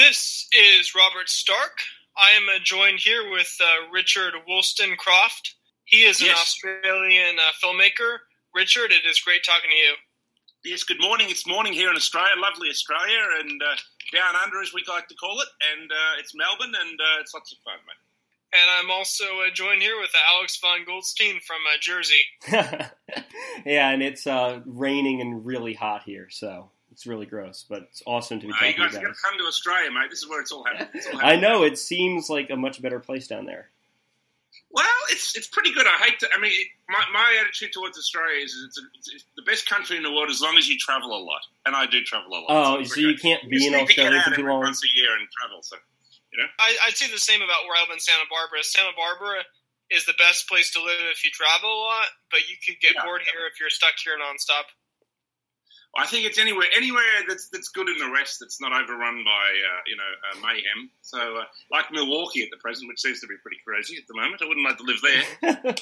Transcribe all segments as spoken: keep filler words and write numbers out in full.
This is Robert Stark. I am uh, joined here with uh, Richard Wollstonecroft. He is an yes. Australian uh, filmmaker. Richard, it is great talking to you. Yes, good morning. It's morning here in Australia, lovely Australia, and uh, down under, as we like to call it, and uh, it's Melbourne, and uh, it's lots of fun, mate. And I'm also uh, joined here with uh, Alex von Goldstein from uh, Jersey. Yeah, and it's uh, raining and really hot here, so it's really gross, but it's awesome to be uh, talking you guys. to You you got guys. to come to Australia, mate. This is where it's all happening. It's all I happening. know, it seems like a much better place down there. Well, it's it's pretty good. I hate to. I mean, it, my my attitude towards Australia is it's, a, it's, it's the best country in the world as long as you travel a lot, and I do travel a lot. Oh, so, so you can't be in Australia for too long? Once a year and travel, so you know. I, I'd say the same about where I live in Santa Barbara. Santa Barbara is the best place to live if you travel a lot, but you could get Yeah. bored here if you're stuck here nonstop. I think it's anywhere anywhere that's that's good in the rest that's not overrun by uh, you know uh, mayhem. So uh, like Milwaukee at the present, which seems to be pretty crazy at the moment. I wouldn't like to live there.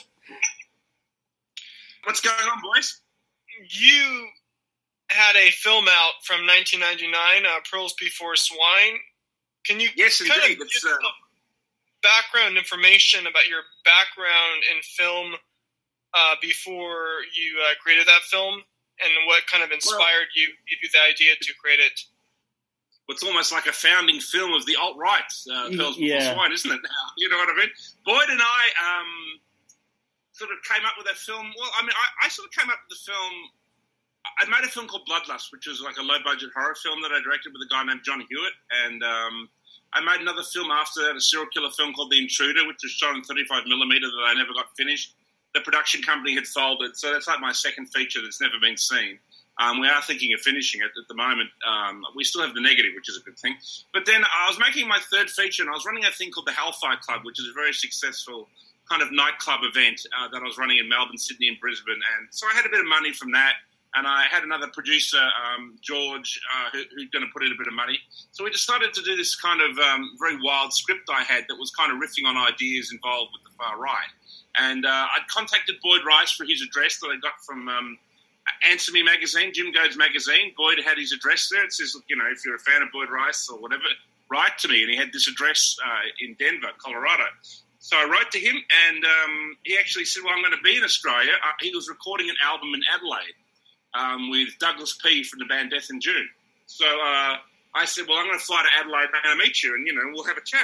What's going on, boys? You had a film out from nineteen ninety-nine, uh, Pearls Before Swine. Can you Yes, kind indeed. of It's, give uh, some background information about your background in film uh, before you uh, created that film? And what kind of inspired well, you, give you the idea to create it? It's almost like a founding film of the alt-right, uh, Pearls yeah. Before Swine, isn't it? You know what I mean? Boyd and I um, sort of came up with that film. Well, I mean, I, I sort of came up with the film. I made a film called Bloodlust, which was like a low-budget horror film that I directed with a guy named John Hewitt. And um, I made another film after that, a serial killer film called The Intruder, which was shot in thirty-five millimeter that I never got finished. The production company had folded, so that's like my second feature that's never been seen. Um, we are thinking of finishing it at the moment. Um, we still have the negative, which is a good thing. But then I was making my third feature, and I was running a thing called the Hellfire Club, which is a very successful kind of nightclub event uh, that I was running in Melbourne, Sydney, and Brisbane. And so I had a bit of money from that, and I had another producer, um, George, uh, who, who's going to put in a bit of money. So we decided to do this kind of um, very wild script I had that was kind of riffing on ideas involved with the far right. And uh, I'd contacted Boyd Rice for his address that I got from um, Answer Me magazine, Jim Goad's magazine. Boyd had his address there. It says, you know, if you're a fan of Boyd Rice or whatever, write to me. And he had this address uh, in Denver, Colorado. So I wrote to him, and um, he actually said, well, I'm going to be in Australia. Uh, he was recording an album in Adelaide um, with Douglas P. from the band Death in June. So uh, I said, well, I'm going to fly to Adelaide and meet you, and, you know, we'll have a chat.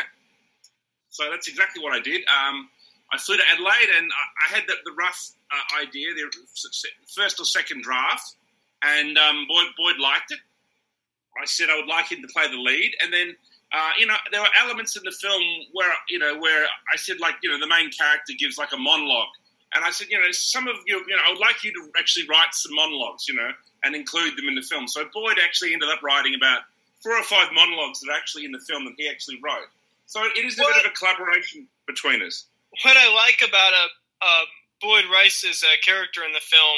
So that's exactly what I did. Um, I flew to Adelaide, and I had the, the rough uh, idea, the first or second draft, and um, Boyd, Boyd liked it. I said I would like him to play the lead, and then, uh, you know, there were elements in the film where, you know, where I said, like, you know, the main character gives, like, a monologue, and I said, you know, some of you, you know, I would like you to actually write some monologues, you know, and include them in the film. So Boyd actually ended up writing about four or five monologues that are actually in the film that he actually wrote. So it is a what? bit of a collaboration between us. What I like about a, uh, Boyd Rice's uh, character in the film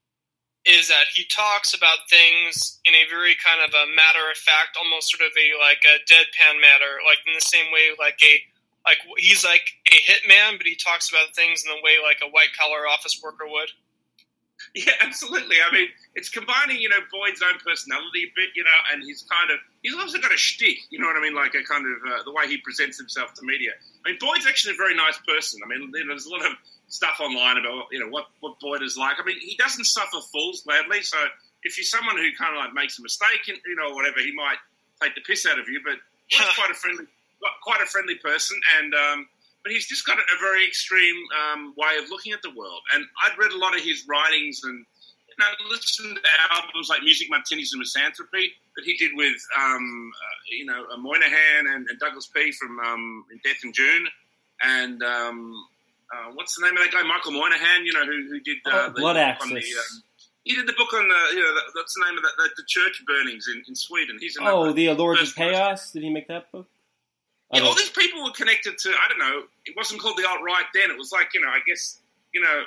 is that he talks about things in a very kind of a matter-of-fact, almost sort of a like a deadpan manner, like in the same way like a like he's like a hitman, but he talks about things in the way like a white-collar office worker would. Yeah, absolutely. I mean, it's combining, you know, Boyd's own personality a bit, you know, and he's kind of, he's also got a shtick, you know what I mean, like a kind of, uh, the way he presents himself to media. I mean, Boyd's actually a very nice person. I mean, you know, there's a lot of stuff online about, you know, what, what Boyd is like. I mean, he doesn't suffer fools gladly, so if you're someone who kind of like makes a mistake, and, you know, whatever, he might take the piss out of you, but he's quite a friendly, quite a friendly person, and, um, but he's just got a very extreme um, way of looking at the world. And I'd read a lot of his writings and, you know, listened to albums like Music, Martinis and Misanthropy that he did with, um, uh, you know, Moynihan and, and Douglas P. from um, Death in June. And um, uh, what's the name of that guy? Michael Moynihan, you know, who, who did uh, oh, the Blood book Axis. on the... Um, he did the book on, the, you know, the, what's the name of that? The, the church burnings in, in Sweden. He's Oh, the Lords of Chaos? Did he make that book? Yeah, all these people were connected to, I don't know, it wasn't called the alt-right then. It was like, you know, I guess, you know,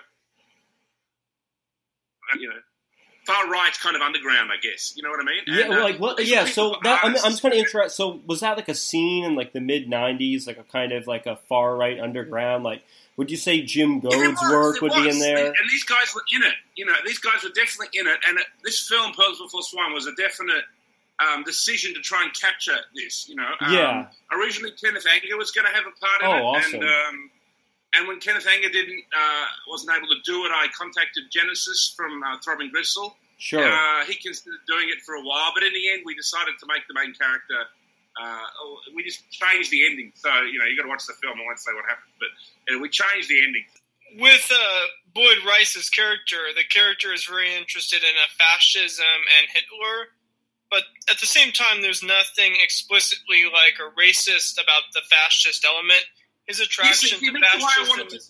you know, far-right kind of underground, I guess. You know what I mean? Yeah, and, well, uh, like, what, yeah, so that, I'm, I'm just kind of interested. So was that like a scene in like the mid nineties, like a kind of like a far-right underground? Like, would you say Jim Goad's was, work would was. be in there? And these guys were in it. You know, these guys were definitely in it. And it, this film, Pearls Before Swine, was a definite um, decision to try and capture this. You know, um, yeah. Originally, Kenneth Anger was going to have a part in oh, it, awesome. and um, and when Kenneth Anger didn't uh, wasn't able to do it, I contacted Genesis from uh, Throbbing Gristle. Sure. Uh, he considered doing it for a while, but in the end, we decided to make the main character. Uh, we just changed the ending. So, you know, you got to watch the film. I won't say what happened, but uh, we changed the ending. With uh, Boyd Rice's character, the character is very interested in a fascism and Hitler, but at the same time, there's nothing explicitly like a racist about the fascist element. His attraction yes, to fascism is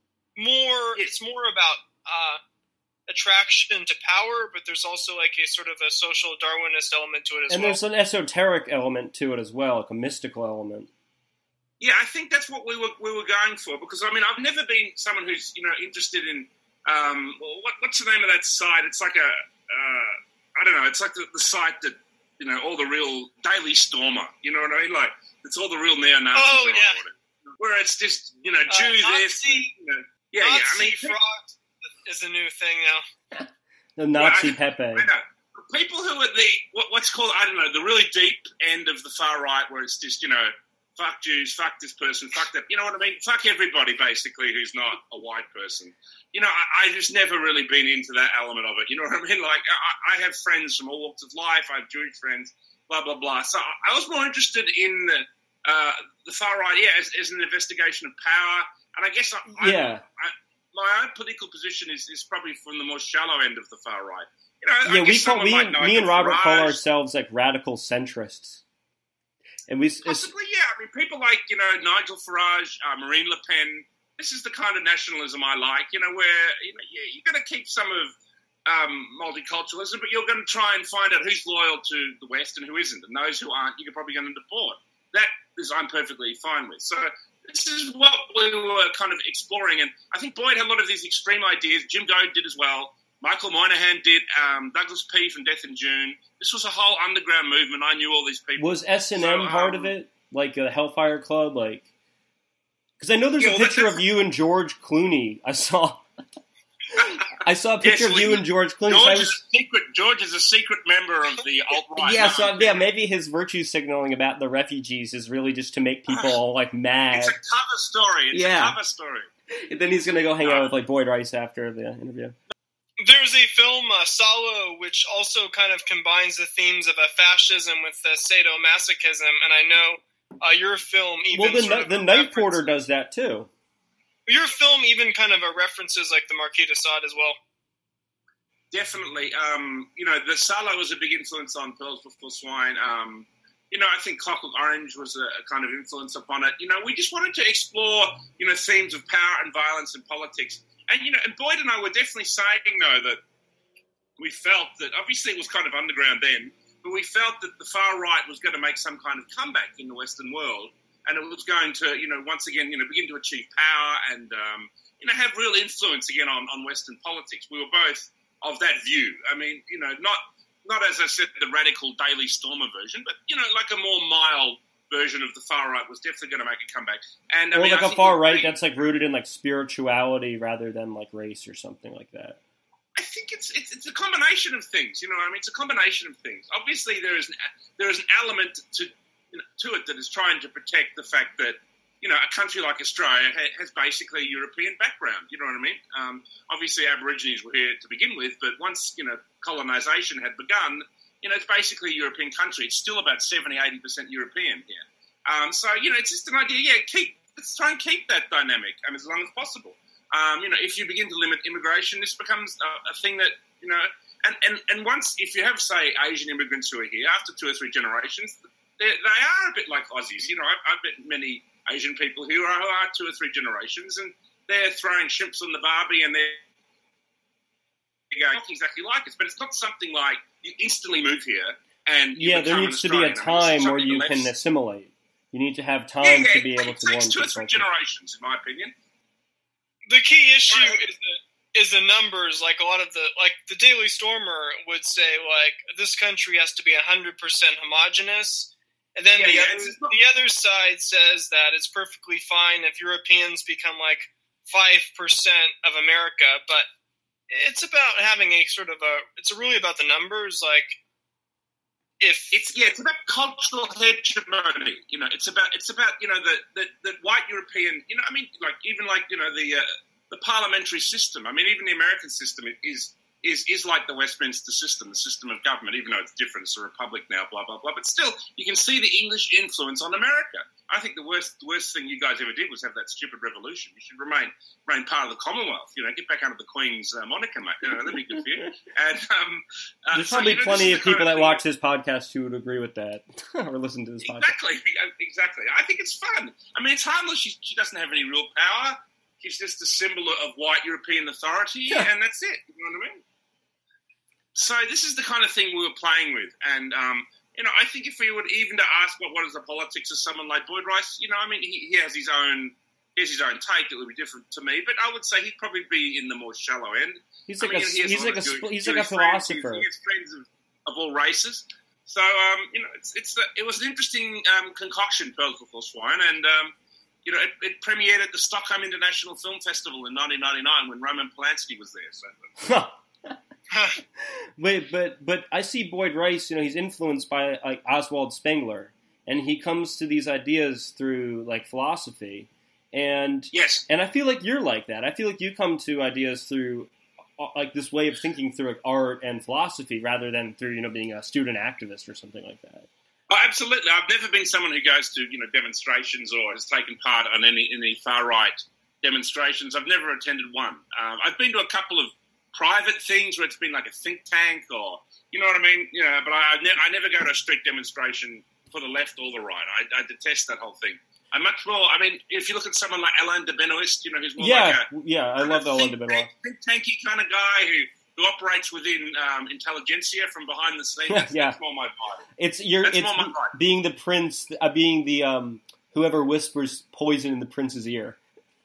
more. It's more about uh, attraction to power, but there's also like a sort of a social Darwinist element to it as and well. And there's an esoteric element to it as well, like a mystical element. Yeah, I think that's what we were we were going for, because I mean I've never been someone who's you know interested in um, what, what's the name of that site? It's like a uh, I don't know. It's like the, the site that you know all the real Daily Stormer. You know what I mean? Like it's all the real neo Nazis. Oh yeah. yeah. Where it's just you know Jew uh, this. Nazi, you know, yeah, Nazi yeah. I mean, fraud is a new thing now. The Nazi yeah, I, Pepe. I know. People who are the what, what's called I don't know the really deep end of the far right, where it's just you know. Fuck Jews, fuck this person, fuck that. You know what I mean? Fuck everybody, basically, who's not a white person. You know, I, I just never really been into that element of it. You know what I mean? Like, I, I have friends from all walks of life. I have Jewish friends, blah, blah, blah. So I, I was more interested in the, uh, the far right, yeah, as, as an investigation of power. And I guess I, yeah. I, I, my own political position is, is probably from the more shallow end of the far right. You know, yeah, I we call, we, like me and Robert Farage, call ourselves, like, radical centrists. And we, Possibly, yeah. I mean, people like, you know, Nigel Farage, uh, Marine Le Pen, this is the kind of nationalism I like, you know, where, you know, you're going to keep some of um, multiculturalism, but you're going to try and find out who's loyal to the West and who isn't. And those who aren't, you're probably going to deport. That is I'm perfectly fine with. So this is what we were kind of exploring. And I think Boyd had a lot of these extreme ideas. Jim Goad did as well. Michael Moynihan did, um, Douglas P. from Death in June. This was a whole underground movement. I knew all these people. Was S and M so, part um, of it? Like the Hellfire Club? Like, because I know there's yeah, a well, picture of you and George Clooney. I saw I saw a picture yes, of you and George Clooney. George, so is was, a secret, George is a secret member of the alt-right. Yeah, so yeah, maybe his virtue signaling about the refugees is really just to make people all, like, mad. It's a cover story. It's yeah. a cover story. And then he's going to go hang out with, like, Boyd Rice after the interview. There's a film, uh, Salo, which also kind of combines the themes of uh, fascism with uh, sadomasochism, and I know uh, your film even well, the, sort of the Night Porter does that too. Your film even kind of uh, references like the Marquis de Sade as well. Definitely. Um, you know, the Salo was a big influence on Pearls Before Swine. Um, you know, I think Clockwork Orange was a, a kind of influence upon it. You know, we just wanted to explore, you know, themes of power and violence and politics. And, you know, and Boyd and I were definitely saying, though, that we felt that, obviously it was kind of underground then, but we felt that the far right was going to make some kind of comeback in the Western world, and it was going to, you know, once again, you know, begin to achieve power and, um, you know, have real influence again on, on Western politics. We were both of that view. I mean, you know, not, not as I said, the radical Daily Stormer version, but, you know, like a more mild version of the far right was definitely going to make a comeback. And I or mean, like I a far right be, that's like rooted in like spirituality rather than like race or something like that. I think it's, it's it's a combination of things. You know, I mean, it's a combination of things. Obviously, there is an, there is an element to you know, to it that is trying to protect the fact that you know a country like Australia ha- has basically a European background. You know what I mean? Um, obviously, Aborigines were here to begin with, but once you know colonisation had begun. You know, it's basically a European country. It's still about seventy, eighty percent European here. Um, so, you know, it's just an idea, yeah, keep, let's try and keep that dynamic um, as long as possible. Um, you know, if you begin to limit immigration, this becomes a, a thing that, you know, and, and, and once, if you have, say, Asian immigrants who are here, after two or three generations, they are a bit like Aussies. You know, I've, I've met many Asian people who are, who are two or three generations, and they're throwing shrimps on the barbie, and they're going exactly like us. But it's not something like you instantly move here and you yeah, there needs to be a time where you can assimilate. You need to have time yeah, yeah, to be able it to takes warm two or three generations, in my opinion. The key issue is the, is the numbers. Like a lot of the, like the Daily Stormer would say, like this country has to be a hundred percent homogenous, and then yeah, the yeah, other not, the other side says that it's perfectly fine if Europeans become like five percent of America, but it's about having a sort of a. It's really about the numbers, like. if it's yeah, it's about cultural hegemony. You know, it's about it's about you know the the, the white European. You know, I mean, like even like you know the uh, the parliamentary system. I mean, even the American system is is is like the Westminster system, the system of government. Even though it's different, it's a republic now. Blah blah blah. But still, you can see the English influence on America. I think the worst worst thing you guys ever did was have that stupid revolution. You should remain remain part of the Commonwealth. You know, get back under the Queen's uh, moniker, mate. You know, that'd be good for you. And um, uh, there's so, probably you know, plenty of people of that watch this podcast who would agree with that or listen to this podcast. Exactly, exactly. I think it's fun. I mean, it's harmless. She, she doesn't have any real power. She's just a symbol of white European authority, yeah. and that's it. You know what I mean? So this is the kind of thing we were playing with, and. Um, You know, I think if we would even to ask what what is the politics of someone like Boyd Rice, you know, I mean, he, he has his own he has his own take. It would be different to me, but I would say he'd probably be in the more shallow end. He's like I mean, a he he's like a Jewish, he's Jewish like a friends. philosopher. He gets friends of, of all races. So um, you know, it's it's the, it was an interesting um, concoction, Pearls Before Swine, and um, you know, it, it premiered at the Stockholm International Film Festival in nineteen ninety-nine when Roman Polanski was there. So. Wait, but but I see Boyd Rice. You know, he's influenced by like Oswald Spengler, and he comes to these ideas through like philosophy. And yes, and I feel like you're like that. I feel like you come to ideas through uh, like this way of thinking through like, art and philosophy, rather than through you know being a student activist or something like that. Oh, absolutely. I've never been someone who goes to you know demonstrations or has taken part on any any far right demonstrations. I've never attended one. Um, I've been to a couple of private things where it's been like a think tank or, you know what I mean? You know, but I, I, ne- I never go to a street demonstration for the left or the right. I, I detest that whole thing. I'm much more, I mean, if you look at someone like Alain de Benoist, you know, who's more yeah, like a... Yeah, I love Alain de Benoist. Think tanky kind of guy who, who operates within um, intelligentsia from behind the scenes. That's, yeah. that's more my vibe. It's, you're, that's it's more my vibe. Being the prince, uh, being the, um, whoever whispers poison in the prince's ear.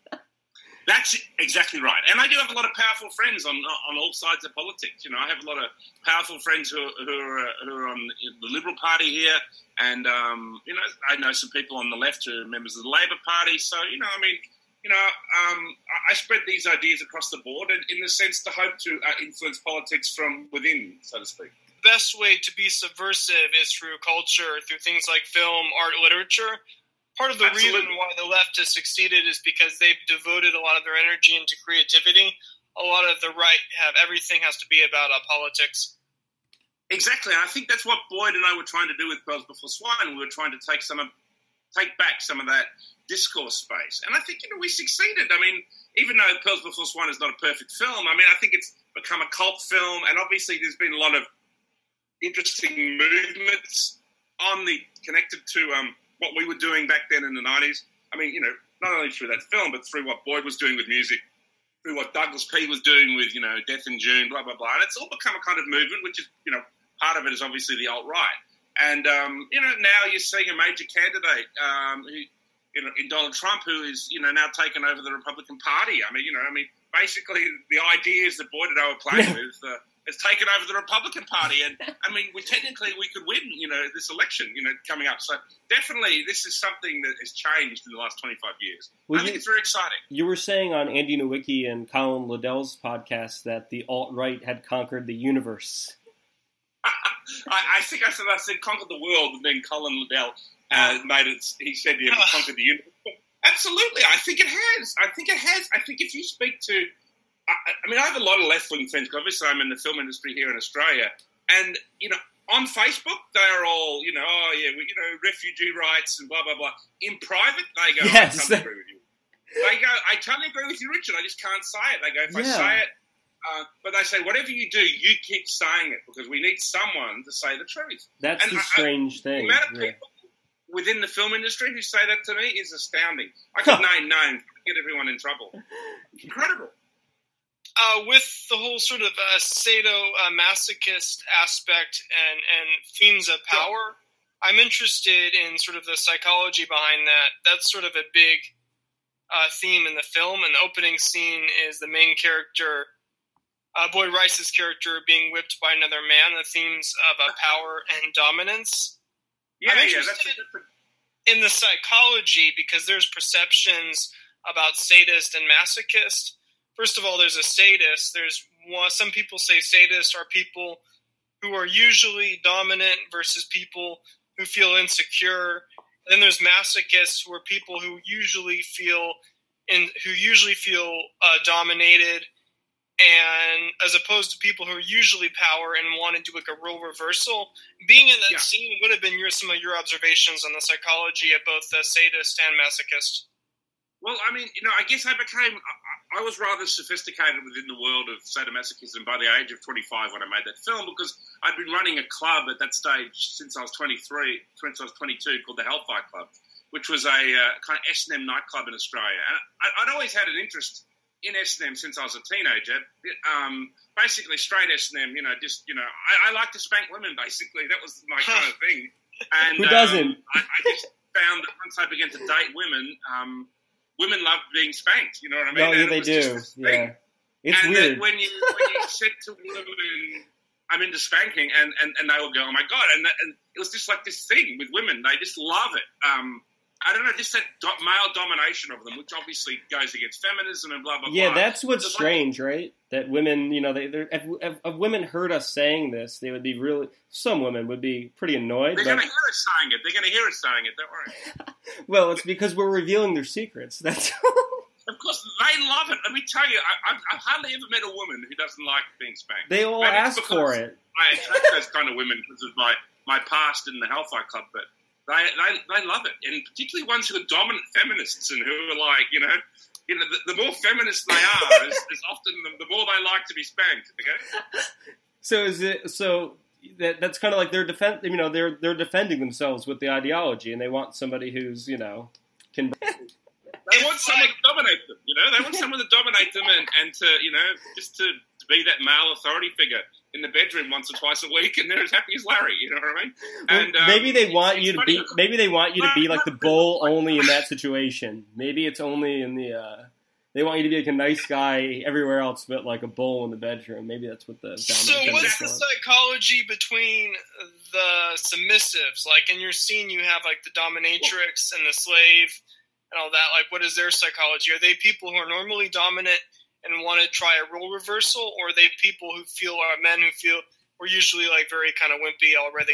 That's exactly right. And I do have a lot of powerful friends on on all sides of politics. You know, I have a lot of powerful friends who, who, are, who are on the Liberal Party here. And, um, you know, I know some people on the left who are members of the Labor Party. So, you know, I mean, you know, um, I spread these ideas across the board and in the sense to hope to uh, influence politics from within, so to speak. The best way to be subversive is through culture, through things like film, art, literature. Part of the Absolutely. reason why the left has succeeded is because they've devoted a lot of their energy into creativity. A lot of the right have everything has to be about uh, politics. Exactly. And I think that's what Boyd and I were trying to do with Pearls Before Swine. We were trying to take some of, take back some of that discourse space. And I think, you know, we succeeded. I mean, even though Pearls Before Swine is not a perfect film, I mean, I think it's become a cult film. And obviously there's been a lot of interesting movements on the, connected to, um, what we were doing back then in the nineties. I mean, you know, not only through that film, but through what Boyd was doing with music, through what Douglas P. was doing with, you know, Death in June, blah, blah, blah. And it's all become a kind of movement, which is, you know, part of it is obviously the alt-right. And, um, you know, now you're seeing a major candidate um, who, you know, in Donald Trump, who is, you know, now taken over the Republican Party. I mean, you know, I mean, basically the ideas that Boyd and I were playing with uh, has taken over the Republican Party. And, I mean, we technically, we could win, you know, this election, you know, coming up. So definitely this is something that has changed in the last twenty-five years. Well, I think you, it's very exciting. You were saying on Andy Nowicki and Colin Liddell's podcast that the alt-right had conquered the universe. I, I think I said, I said conquered the world, and then Colin Liddell uh, made it, he said, yeah, conquered the universe. Absolutely. I think it has. I think it has. I think if you speak to, I, I mean, I have a lot of left-wing friends, because obviously I'm in the film industry here in Australia, and, you know, on Facebook, they're all, you know, oh, yeah, we, you know, refugee rights and blah, blah, blah. In private, they go, yes. I totally agree with you. They go, I totally agree with you, Richard. I just can't say it. They go, if yeah. I say it, uh, but they say, whatever you do, you keep saying it, because we need someone to say the truth. That's and the I, strange I, thing. The amount of yeah. people within the film industry who say that to me is astounding. I could name names, get everyone in trouble. Incredible. Uh, with the whole sort of uh, sadomasochist aspect and, and themes of power, I'm interested in sort of the psychology behind that. That's sort of a big uh, theme in the film, and the opening scene is the main character, uh, Boyd Rice's character, being whipped by another man, the themes of uh, power and dominance. Yeah, I'm yeah, interested that's a different... in the psychology, because there's perceptions about sadist and masochist. First of all, there's a sadist. There's one, some people say sadists are people who are usually dominant versus people who feel insecure. And then there's masochists, who are people who usually feel in, who usually feel uh, dominated, and as opposed to people who are usually power and want to do like a role reversal. Being in that Yeah. scene would have been your, some of your observations on the psychology of both the sadist and masochist. Well, I mean, you know, I guess I became, I, I was rather sophisticated within the world of sadomasochism by the age of twenty-five when I made that film, because I'd been running a club at that stage since I was twenty-three, since I was twenty-two, called the Hellfire Club, which was a uh, kind of S and M nightclub in Australia. And I, I'd always had an interest in S and M since I was a teenager. Um, basically, straight S and M, you know, just, you know, I, I like to spank women, basically. That was my kind of thing. And Who doesn't? Um, I, I just found that once I began to date women, um, women loved being spanked, you know what I mean? No, yeah, And it they was do. just this thing. Yeah. It's and weird. that when you when you said to women, I'm into spanking, and, and, and they would go, oh my God. And, that, and it was just like this thing with women. They just love it. Um, I don't know, just that do- male domination of them, which obviously goes against feminism and blah, blah, Yeah, blah. that's what's Just strange, right? That women, you know, they they're, if, if, if women heard us saying this, they would be really. Some women would be pretty annoyed. They're but, going to hear us saying it. They're going to hear us saying it. Don't worry. well, it's because we're revealing their secrets. That's. Of course, they love it. Let me tell you, I, I've, I've hardly ever met a woman who doesn't like being spanked. They all Maybe it's ask for because it. I attract those kind of women because of my, my past in the Hellfire Club, but they, they they love it, and particularly ones who are dominant feminists and who are like, you know, you know, the, the more feminist they are, is, is often the, the more they like to be spanked. Okay. So is it so that that's kind of like they're defend you know they're they're defending themselves with the ideology, and they want somebody who's you know can. They want someone to dominate them, you know. They want someone to dominate them and, and to, you know, just to, to be that male authority figure in the bedroom once or twice a week, and they're as happy as Larry. You know what I mean? And Well, maybe um, they want it's you to funny. be. Maybe they want you to be like the bull only in that situation. Maybe it's only in the. Uh, they want you to be like a nice guy everywhere else, but like a bull in the bedroom. Maybe that's what the. So dominant what's the feminists want. psychology between the submissives? Like in your scene, you have like the dominatrix and the slave and all that. Like, what is their psychology? Are they people who are normally dominant and want to try a role reversal, or are they people who feel are men who feel we're usually like very kind of wimpy already?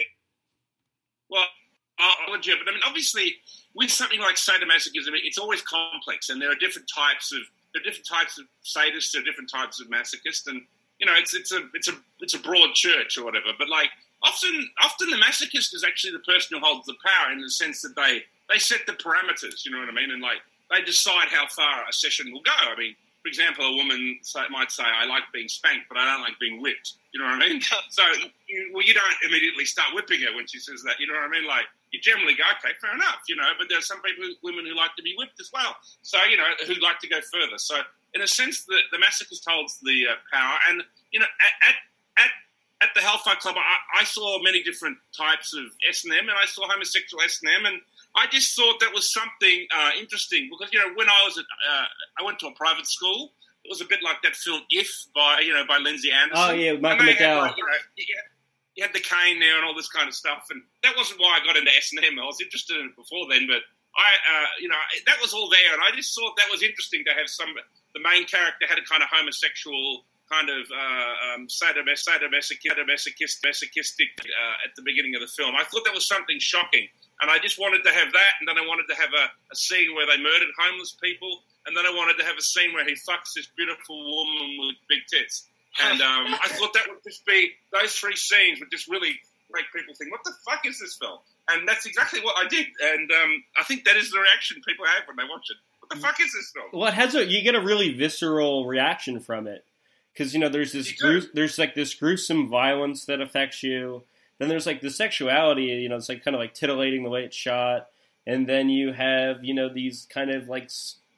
Well, I'll let you, but I mean, obviously, with something like sadomasochism, it's always complex, and there are different types of there are different types of sadists, there are different types of masochists, and you know, it's it's a it's a it's a broad church or whatever. But like often, often the masochist is actually the person who holds the power in the sense that they they set the parameters. You know what I mean? And like they decide how far a session will go. I mean, for example, a woman might say, "I like being spanked, but I don't like being whipped." You know what I mean? So, you, well, you don't immediately start whipping her when she says that. You know what I mean? Like, you generally go, "Okay, fair enough," you know. But there are some people, women who like to be whipped as well. So, you know, who like to go further. So, in a sense, the, the masochist holds the uh, power. And you know, at at at, at the Hellfire Club, I, I saw many different types of S and M, and I saw homosexual S and M, and I just thought that was something uh, interesting because, you know, when I was at, uh, I went to a private school. It was a bit like that film If by, you know, by Lindsay Anderson. Oh yeah, Michael And they had, McDowell. like, you know, you had, you had the cane there and all this kind of stuff, and that wasn't why I got into S and M. I was interested in it before then, but I, uh, you know, that was all there, and I just thought that was interesting to have some. The main character had a kind of homosexual, kind of uh, um, sadomas- sadomasochistic, masochistic uh, at the beginning of the film. I thought that was something shocking. And I just wanted to have that, and then I wanted to have a, a scene where they murdered homeless people, and then I wanted to have a scene where he fucks this beautiful woman with big tits. And um, I thought that would just be, those three scenes would just really make people think, what the fuck is this film? And that's exactly what I did. And um, I think that is the reaction people have when they watch it. What the fuck is this film? Well, it has a, you get a really visceral reaction from it. Because, you know, there's this gru- there's like this gruesome violence that affects you. Then there's like the sexuality, you know, it's like kind of like titillating the way it's shot. And then you have, you know, these kind of like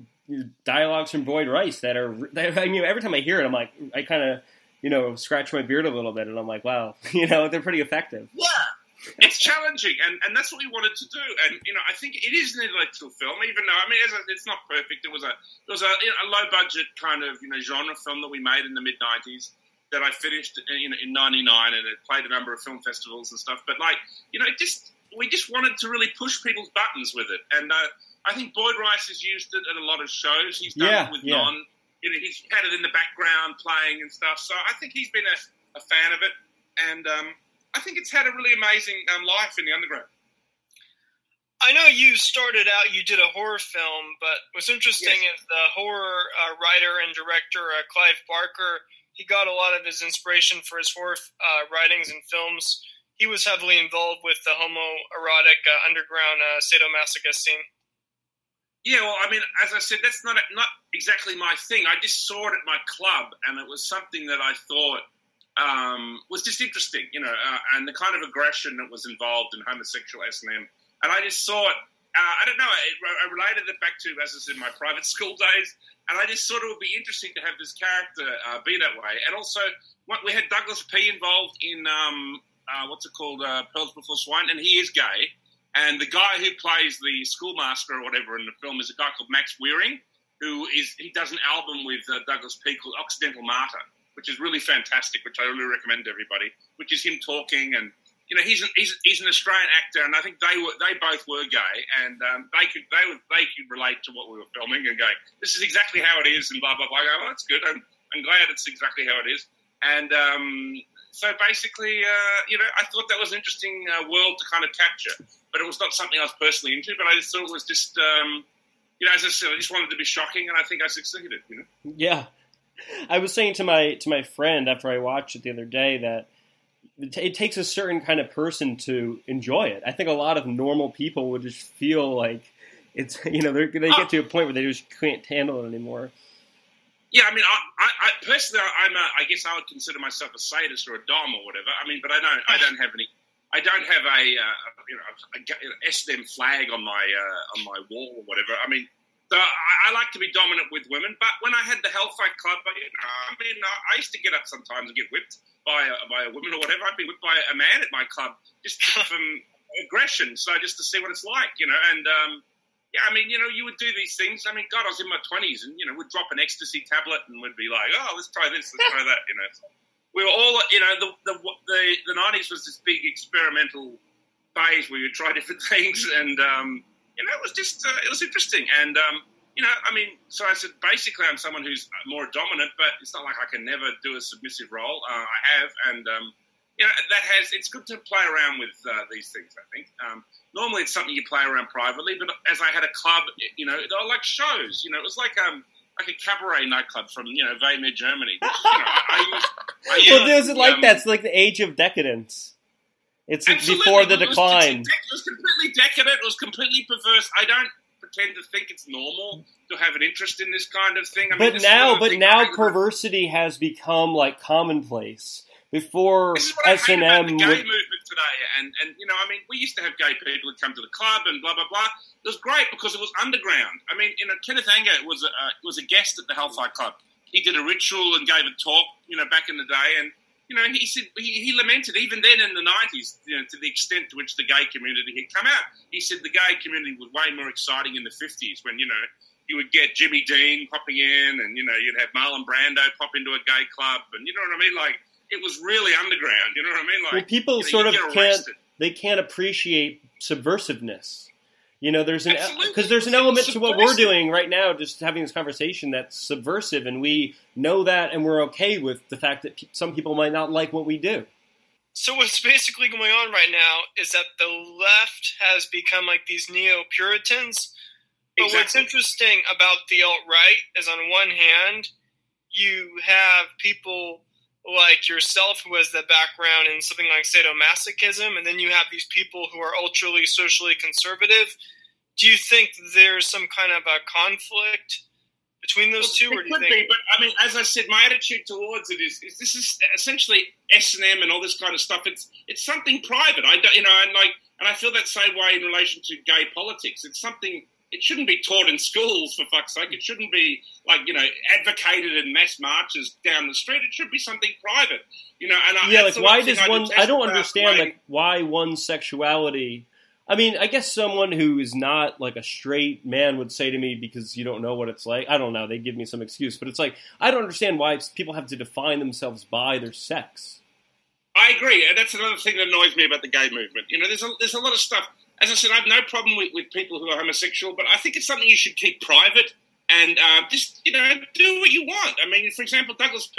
dialogues from Boyd Rice that are, that, I mean, every time I hear it, I'm like, I kind of, you know, scratch my beard a little bit, and I'm like, wow, you know, they're pretty effective. Yeah. It's challenging, and, and that's what we wanted to do. And, you know, I think it is an intellectual film, even though, I mean, it's not perfect. It was a, it was a, you know, a low-budget kind of, you know, genre film that we made in the mid-nineties. That I finished in, in ninety-nine, and it played a number of film festivals and stuff. But, like, you know, it just we just wanted to really push people's buttons with it. And uh, I think Boyd Rice has used it at a lot of shows. He's done yeah, it with yeah. non, you know, he's had it in the background playing and stuff. So I think he's been a, a fan of it. and um, I think it's had a really amazing um, life in the underground. I know you started out, you did a horror film, but what's interesting yes. is the horror uh, writer and director uh, Clive Barker, he got a lot of his inspiration for his horror uh, writings and films. He was heavily involved with the homoerotic uh, underground uh, sadomasochist scene. Yeah, well, I mean, as I said, that's not not exactly my thing. I just saw it at my club, and it was something that I thought um, was just interesting, you know, uh, and the kind of aggression that was involved in homosexual S and M. And I just saw it, uh, I don't know, I, I related it back to, as I said, my private school days, and I just thought it would be interesting to have this character uh, be that way. And also, what, we had Douglas P. involved in, um, uh, what's it called, uh, Pearls Before Swine, and he is gay. And the guy who plays the schoolmaster or whatever in the film is a guy called Max Wearing, who is, he does an album with uh, Douglas P. called Occidental Martyr, which is really fantastic, which I really recommend to everybody, which is him talking and, you know, he's an, he's, he's an Australian actor, and I think they were they both were gay, and um, they could they would they could relate to what we were filming and go, this is exactly how it is, and blah blah blah. I go, well, that's good. I'm I'm glad it's exactly how it is. And um, so basically, uh, you know, I thought that was an interesting uh, world to kind of capture, but it was not something I was personally into. But I just thought it was just, um, you know, as I said, I just wanted to be shocking, and I think I succeeded. You know. Yeah, I was saying to my to my friend after I watched it the other day that it takes a certain kind of person to enjoy it. I think a lot of normal people would just feel like it's, you know, they get to a point where they just can't handle it anymore. Yeah, I mean, I, I, I personally, I'm a, I guess I would consider myself a sadist or a dom or whatever. I mean, but I don't, I don't have any, I don't have a, uh, you know, a S D M flag on my, uh, on my wall or whatever. I mean, so I, I like to be dominant with women, but when I had the Hellfight Club, you know, I mean, I used to get up sometimes and get whipped by a, by a woman or whatever. I'd be whipped by a man at my club just from aggression, so just to see what it's like, you know. And um, yeah, I mean, you know, you would do these things. I mean, God, I was in my twenties, and you know, we'd drop an ecstasy tablet, and we'd be like, "Oh, let's try this, let's try that," you know. So we were all, you know, the the the, the nineties was this big experimental phase where you try different things, and um, you know, it was just uh, it was interesting, and um, you know, I mean, so I said, basically, I'm someone who's more dominant, but it's not like I can never do a submissive role. Uh, I have, and, um, you know, that has, it's good to play around with uh, these things, I think. Um, normally it's something you play around privately, but as I had a club, you know, they were like shows, you know, it was like um, like a cabaret nightclub from, you know, Weimar, Germany. Which, you know, I, I used, I used, well, it was like um, that. It's like the age of decadence. It's before the it was, decline. It was completely decadent. It was completely perverse. I don't pretend to think it's normal to have an interest in this kind of thing. I but mean, now, but now perversity has become like commonplace. Before S and M, the gay would... movement today, and and you know, I mean, we used to have gay people who come to the club and blah blah blah. It was great because it was underground. I mean, you know, Kenneth Anger was a, uh, was a guest at the Hellfight Club. He did a ritual and gave a talk, you know, back in the day, and you know, he said he, he lamented even then in the nineties, you know, to the extent to which the gay community had come out. He said the gay community was way more exciting in the fifties when, you know, you would get Jimmy Dean popping in, and you know, you'd have Marlon Brando pop into a gay club, and you know what I mean, like. It was really underground, you know what I mean? Like, well, people you know, sort of can't, they can't appreciate subversiveness. You know, there's an, because there's an element to what we're doing right now, just having this conversation that's subversive, and we know that, and we're okay with the fact that pe- some people might not like what we do. So what's basically going on right now is that the left has become like these neo-Puritans. But exactly. What's interesting about the alt-right is on one hand, you have people like yourself who has the background in something like sadomasochism, and then you have these people who are ultra socially conservative. Do you think there's some kind of a conflict between those well, two? Or it do you could think... be, but I mean, as I said, my attitude towards it is, is this is essentially S and M and all this kind of stuff. It's it's something private. I don't, you know, and like, and I feel that same way in relation to gay politics. It's something. It shouldn't be taught in schools, for fuck's sake. It shouldn't be, like, you know, advocated in mass marches down the street. It should be something private, you know. And I, yeah, like, why does I one... I don't understand, when, like, why one's sexuality... I mean, I guess someone who is not, like, a straight man would say to me, because you don't know what it's like... I don't know, they give me some excuse. But it's like, I don't understand why people have to define themselves by their sex. I agree, and that's another thing that annoys me about the gay movement. You know, there's a, there's a lot of stuff... As I said, I have no problem with, with people who are homosexual, but I think it's something you should keep private and uh, just, you know, do what you want. I mean, for example, Douglas P.,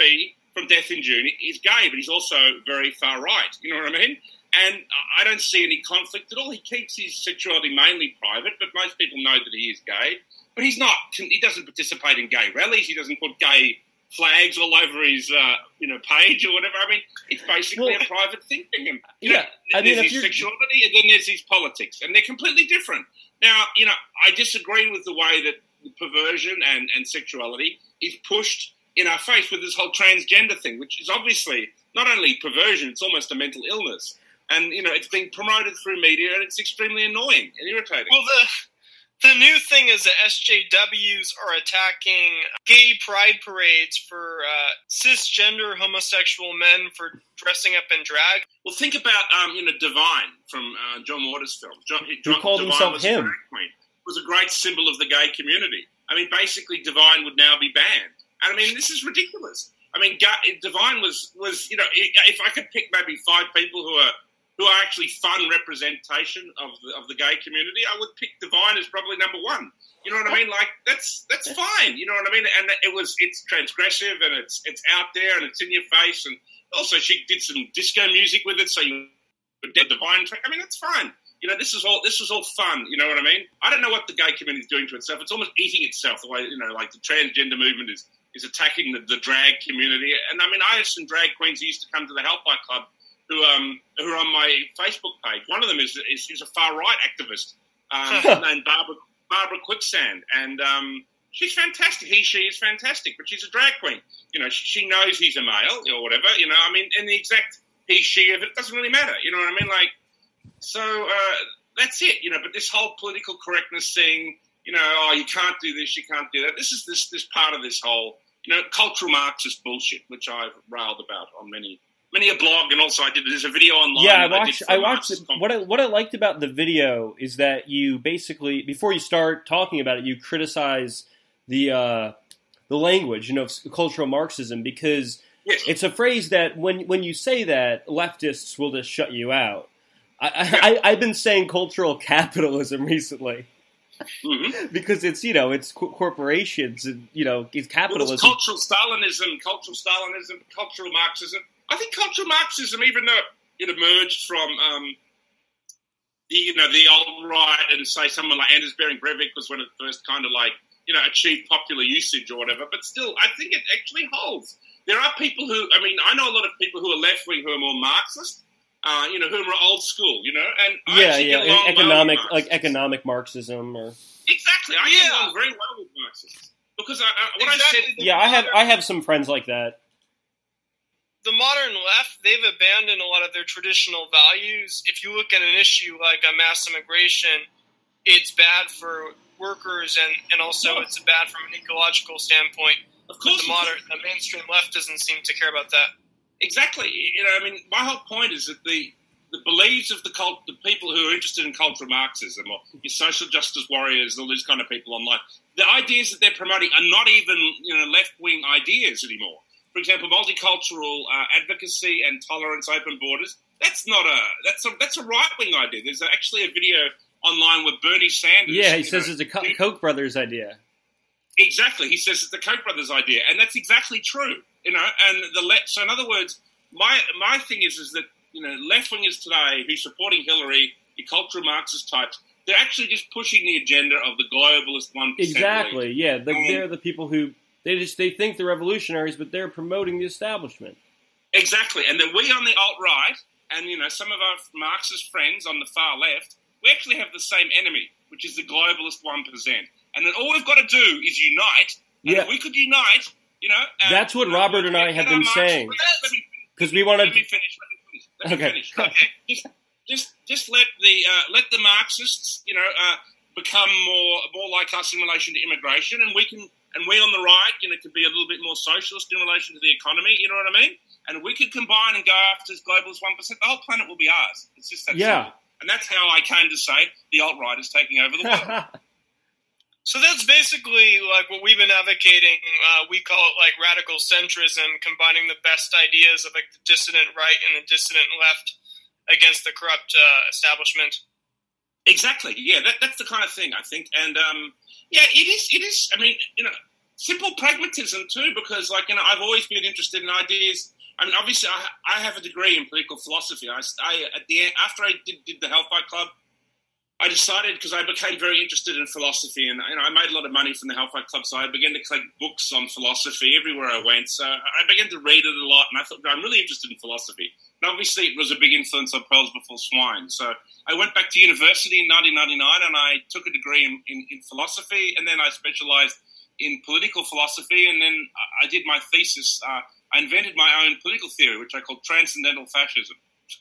from Death in June is gay, but he's also very far right. You know what I mean? And I don't see any conflict at all. He keeps his sexuality mainly private, but most people know that he is gay. But he's not. He doesn't participate in gay rallies. He doesn't put gay flags all over his, uh, you know, page or whatever. I mean, it's basically well, a private thing for him. You yeah, know, I mean, there's his you're... sexuality and then there's his politics, and they're completely different. Now, you know, I disagree with the way that perversion and, and sexuality is pushed in our face with this whole transgender thing, which is obviously not only perversion, it's almost a mental illness. And, you know, it's being promoted through media, and it's extremely annoying and irritating. Well, the the new thing is that S J Ws are attacking gay pride parades for uh, cisgender homosexual men for dressing up in drag. Well, think about, um, you know, Divine from uh, John Waters' film. John, Who John, called Divine himself was him. A drag queen. It was a great symbol of the gay community. I mean, basically, Divine would now be banned. And, I mean, this is ridiculous. I mean, Divine was, was, you know, if I could pick maybe five people who are who are actually fun representation of the, of the gay community, I would pick Divine as probably number one. You know what I mean? Like, that's that's fine. You know what I mean? And it was it's transgressive and it's it's out there and it's in your face. And also, she did some disco music with it, so you did Divine track. I mean, that's fine. You know, this is all this was all fun. You know what I mean? I don't know what the gay community is doing to itself. It's almost eating itself the way, you know, like the transgender movement is is attacking the, the drag community. And I mean, I have some drag queens who used to come to the Hellfire Club who um who are on my Facebook page. One of them is is, is a far right activist um, named Barbara Barbara Quicksand, and um, she's fantastic. He she is fantastic, but she's a drag queen. You know, she, she knows he's a male or whatever. You know, I mean, and the exact he she of it doesn't really matter. You know what I mean? Like, so uh, that's it. You know, but this whole political correctness thing. You know, oh, you can't do this, you can't do that. This is this this part of this whole, you know, cultural Marxist bullshit, which I've railed about on many. Many a blog, and also I did. There's a video online. Yeah, I watched. I, I watched. It. Conference. What I what I liked about the video is that you basically, before you start talking about it, you criticize the uh, the language, you know, cultural Marxism, because yes. it's a phrase that when when you say that, leftists will just shut you out. I, yeah. I, I've been saying cultural capitalism recently. Mm-hmm. Because it's, you know, it's co- corporations and, you know, it's capitalism. Well, it's cultural Stalinism, cultural Stalinism, cultural Marxism. I think cultural Marxism, even though it emerged from, um, the, you know, the alt-right and say someone like Anders Behring Breivik was when it first kind of like, you know, achieved popular usage or whatever, but still, I think it actually holds. There are people who, I mean, I know a lot of people who are left-wing who are more Marxist, uh, you know, who are old school, you know, and I yeah, yeah, get along economic, well with like economic Marxism, or exactly, I yeah. get along very well with Marxists because I, I, what exactly. I said, yeah, I have, I have some friends like that. The modern left, they've abandoned a lot of their traditional values. If you look at an issue like a mass immigration, it's bad for workers and, and also it's bad from an ecological standpoint. Of course, but the modern, the mainstream left doesn't seem to care about that. Exactly. You know, I mean, my whole point is that the the beliefs of the cult, the people who are interested in cultural Marxism or your social justice warriors, all these kind of people online, the ideas that they're promoting are not even, you know, left wing ideas anymore. For example, multicultural uh, advocacy and tolerance, open borders. That's not a that's a that's a right wing idea. There's actually a video online with Bernie Sanders. Yeah, he says know, it's a Co- Koch brothers idea. Exactly, he says it's the Koch brothers idea, and that's exactly true. You know, and the left. So in other words, my my thing is is that you know left wingers today who are supporting Hillary, the cultural Marxist types, they're actually just pushing the agenda of the globalist one percent. Exactly. League. Yeah, the, um, they're the people who. They just they think they're revolutionaries, but they're promoting the establishment. Exactly, and that we on the alt-right, and you know some of our Marxist friends on the far left, we actually have the same enemy, which is the globalist one percent. And then all we've got to do is unite, and yeah. if we could unite, you know... And, That's what you know, Robert and I have been Marxist, saying. Because we want to... Let me finish, let me finish, let me okay. finish. Okay. Just, just, just let the uh, let the Marxists, you know, uh, become more more like us in relation to immigration, and we can... And we on the right, you know, could be a little bit more socialist in relation to the economy, you know what I mean? And if we could combine and go after this globalist one percent, the whole planet will be ours. It's just that yeah. simple. And that's how I came to say the alt-right is taking over the world. So that's basically like what we've been advocating. Uh, we call it like radical centrism, combining the best ideas of like the dissident right and the dissident left against the corrupt uh, establishment. Exactly. Yeah, that, that's the kind of thing, I think. And, um, yeah, it is, it is, I mean, you know, simple pragmatism too, because like you know, I've always been interested in ideas. I mean, obviously, I, I have a degree in political philosophy. I, I at the end, after I did, did the Hell Fight Club, I decided, because I became very interested in philosophy, and you know, I made a lot of money from the Hell Fight Club, so I began to collect books on philosophy everywhere I went. So I began to read it a lot, and I thought, I'm really interested in philosophy. And obviously, it was a big influence on Pearls Before Swine. So I went back to university in nineteen ninety-nine, and I took a degree in, in, in philosophy, and then I specialized in political philosophy, and then I did my thesis. Uh, I invented my own political theory, which I called transcendental fascism.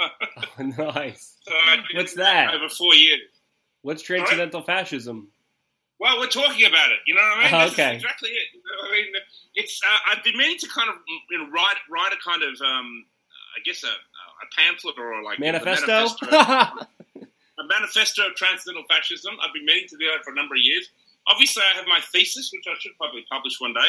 Oh, nice. So What's that? Over four years. What's transcendental right? fascism? Well, we're talking about it. You know what I mean? Oh, this okay. is exactly it. I mean, it's. Uh, I've been meaning to kind of you know write write a kind of um, I guess a, a pamphlet or like manifesto. A manifesto, a manifesto of transcendental fascism. I've been meaning to do that for a number of years. Obviously, I have my thesis, which I should probably publish one day.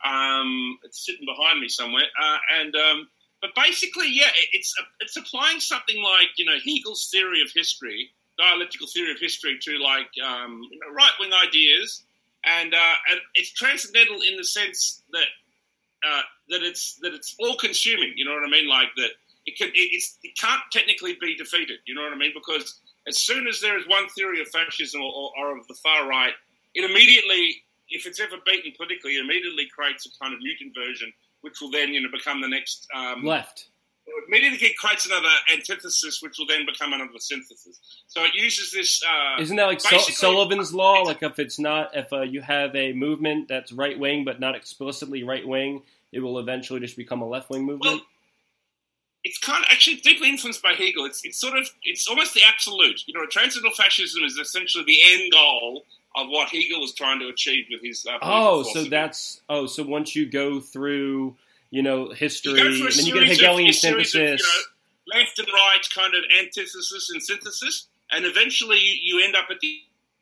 Um, it's sitting behind me somewhere, uh, and um, but basically, yeah, it's it's applying something like you know Hegel's theory of history, dialectical theory of history, to like um, you know, right wing ideas, and uh, and it's transcendental in the sense that uh, that it's that it's all consuming. You know what I mean? Like that it can it, it's, it can't technically be defeated. You know what I mean? Because as soon as there is one theory of fascism or, or, or of the far right, it immediately, if it's ever beaten politically, it immediately creates a kind of mutant version, which will then, you know, become the next um, left. It immediately creates another antithesis, which will then become another synthesis. So it uses this. Uh, Isn't that like Sul- Sullivan's law? Like if it's not, if uh, you have a movement that's right wing but not explicitly right wing, it will eventually just become a left wing movement. Well, it's kind of actually deeply influenced by Hegel. It's it's sort of it's almost the absolute. You know, transcendental fascism is essentially the end goal of what Hegel was trying to achieve with his uh, oh, philosophy. so that's oh, so once you go through, you know, history, you and then you get Hegelian of, synthesis, of, you know, left and right kind of antithesis and synthesis, and eventually you, you end up at the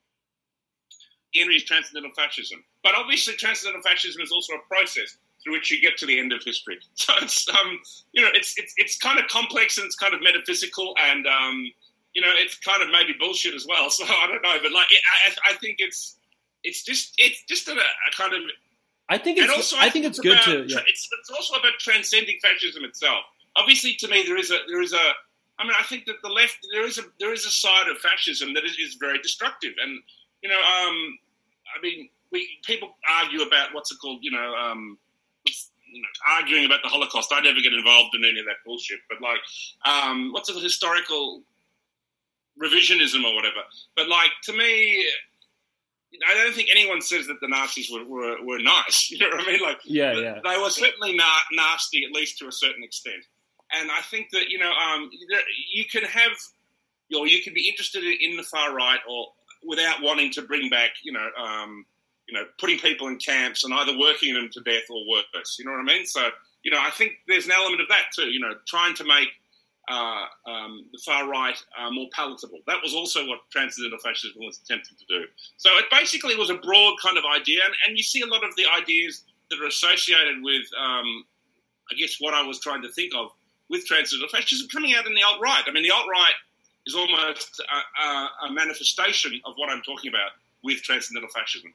end of transcendental fascism. But obviously, transcendental fascism is also a process through which you get to the end of history. So it's um, you know, it's it's it's kind of complex and it's kind of metaphysical and um. You know, it's kind of maybe bullshit as well. So I don't know, but like, it, I, I think it's it's just it's just a, a kind of. I think it's. Also, I think it's good about, to. Yeah. It's it's also about transcending fascism itself. Obviously, to me, there is a there is a. I mean, I think that the left there is a there is a side of fascism that is, is very destructive, and you know, um, I mean, we people argue about what's it called, you know, um, you know, arguing about the Holocaust. I never get involved in any of that bullshit, but like, um, what's it called, historical revisionism or whatever. But like, to me, I don't think anyone says that the Nazis were, were, were nice. You know what I mean? Like, yeah, yeah. They were certainly na- nasty, at least to a certain extent. And I think that, you know, um, you can have, or you can be interested in the far right, or without wanting to bring back, you know, um, you know, putting people in camps and either working them to death or worse. You know what I mean? So, you know, I think there's an element of that too. You know, trying to make Uh, um, the far right uh, more palatable. That was also what transcendental fascism was attempting to do. So it basically was a broad kind of idea, and, and you see a lot of the ideas that are associated with, um, I guess, what I was trying to think of with transcendental fascism coming out in the alt-right. I mean, the alt-right is almost a, a, a manifestation of what I'm talking about with transcendental fascism.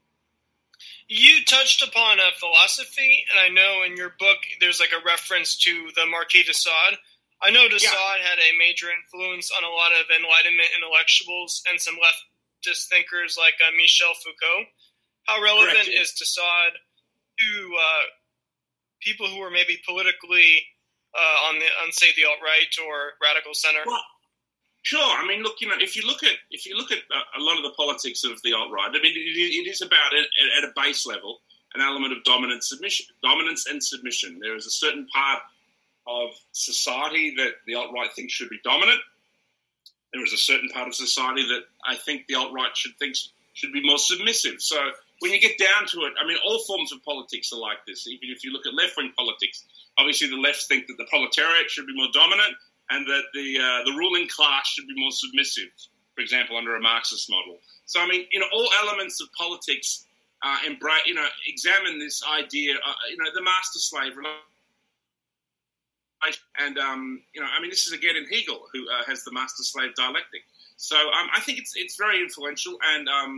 You touched upon a philosophy, and I know in your book there's like a reference to the Marquis de Sade. I know de Sade yeah. had a major influence on a lot of Enlightenment intellectuals and some leftist thinkers like uh, Michel Foucault. How relevant Correct. is de Sade to uh, people who are maybe politically uh, on the, on say the alt-right or radical center? Well, sure. I mean, look, you know, if you look at if you look at a lot of the politics of the alt-right, I mean, it, it is about it, at a base level an element of dominance, submission, dominance and submission. There is a certain part of society that the alt-right thinks should be dominant. There is a certain part of society that I think the alt-right should think should be more submissive. So when you get down to it, I mean, all forms of politics are like this. Even if you look at left-wing politics, obviously the left think that the proletariat should be more dominant and that the uh, the ruling class should be more submissive, for example, under a Marxist model. So, I mean, you know, all elements of politics, uh, embra- you know, examine this idea, uh, you know, the master-slave relationship. And, um, you know, I mean, this is again in Hegel, who uh, has the master-slave dialectic. So um, I think it's it's very influential, and um,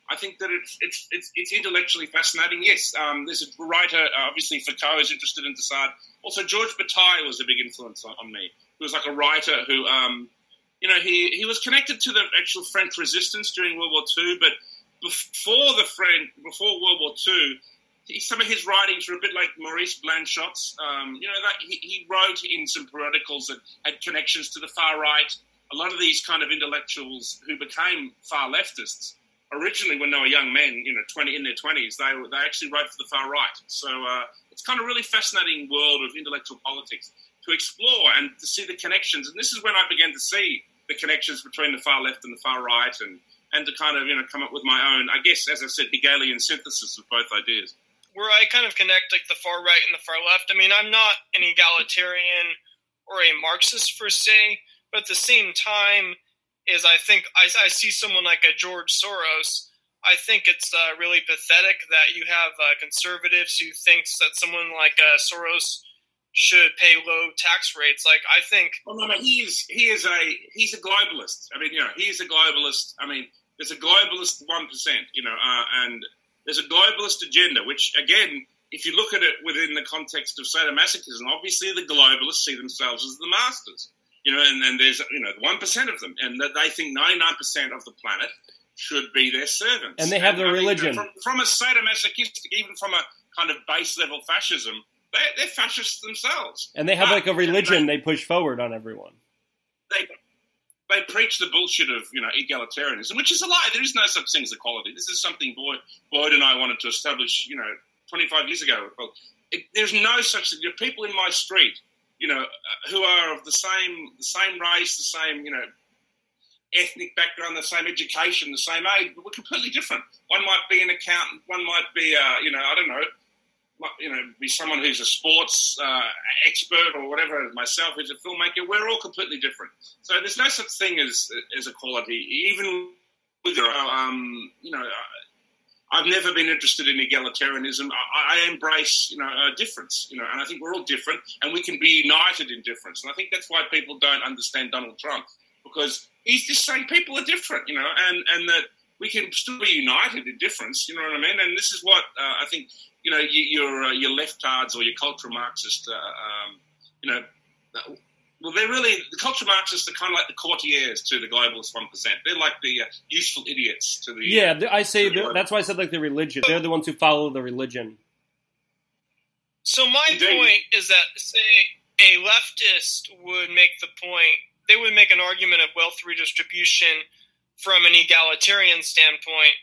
I think that it's it's it's, it's intellectually fascinating. Yes, um, there's a writer, uh, obviously Foucault is interested in Desailles. Also, George Bataille was a big influence on, on me. He was like a writer who, um, you know, he, he was connected to the actual French resistance during World War Two, but before the French, before World War Two, he, some of his writings were a bit like Maurice Blanchot's. Um, you know, that he, he wrote in some periodicals that had connections to the far right. A lot of these kind of intellectuals who became far leftists originally, when they were young men, you know, twenty in their twenties, they they actually wrote for the far right. So uh, it's kind of really fascinating world of intellectual politics to explore and to see the connections. And this is when I began to see the connections between the far left and the far right, and and to kind of, you know, come up with my own, I guess, as I said, Hegelian synthesis of both ideas. Where I kind of connect like the far right and the far left. I mean, I'm not an egalitarian or a Marxist per se, but at the same time, is I think I, I see someone like a George Soros. I think it's uh, really pathetic that you have uh, conservatives who thinks that someone like uh, Soros should pay low tax rates. Like, I think, well, no, no, he is he is a he's a globalist. I mean, you know, he is a globalist. I mean, there's a globalist one percent, you know, uh, and there's a globalist agenda, which again, if you look at it within the context of sadomasochism, obviously the globalists see themselves as the masters. You know, and, and there's, you know, one percent of them, and that they think ninety-nine percent of the planet should be their servants. And they have and, the I religion. Mean, from, from a sadomasochistic, even from a kind of base-level fascism, they, they're fascists themselves. And they have but, like a religion they, they push forward on everyone. They they preach the bullshit of, you know, egalitarianism, which is a lie. There is no such thing as equality. This is something Boyd, Boyd and I wanted to establish, you know, twenty-five years ago. Well, it, there's no such thing. There are people in my street, you know, who are of the same the same race, the same, you know, ethnic background, the same education, the same age, but we're completely different. One might be an accountant, one might be, uh, you know, I don't know, might, you know, be someone who's a sports uh, expert or whatever, myself who's a filmmaker. We're all completely different. So there's no such thing as as equality, even with, um, you know, I've never been interested in egalitarianism. I, I embrace, you know, uh, difference, you know, and I think we're all different, and we can be united in difference. And I think that's why people don't understand Donald Trump, because he's just saying people are different, you know, and, and that we can still be united in difference, you know what I mean? And this is what uh, I think, you know, you, your uh, your leftards or your cultural Marxist, uh, um, you know, well, they're really, the cultural Marxists are kind of like the courtiers to the globalist one percent. They're like the uh, useful idiots to the... Yeah, I say, the, that's why I said like the religion. They're the ones who follow the religion. So my Indeed. point is that, say, a leftist would make the point, they would make an argument of wealth redistribution from an egalitarian standpoint.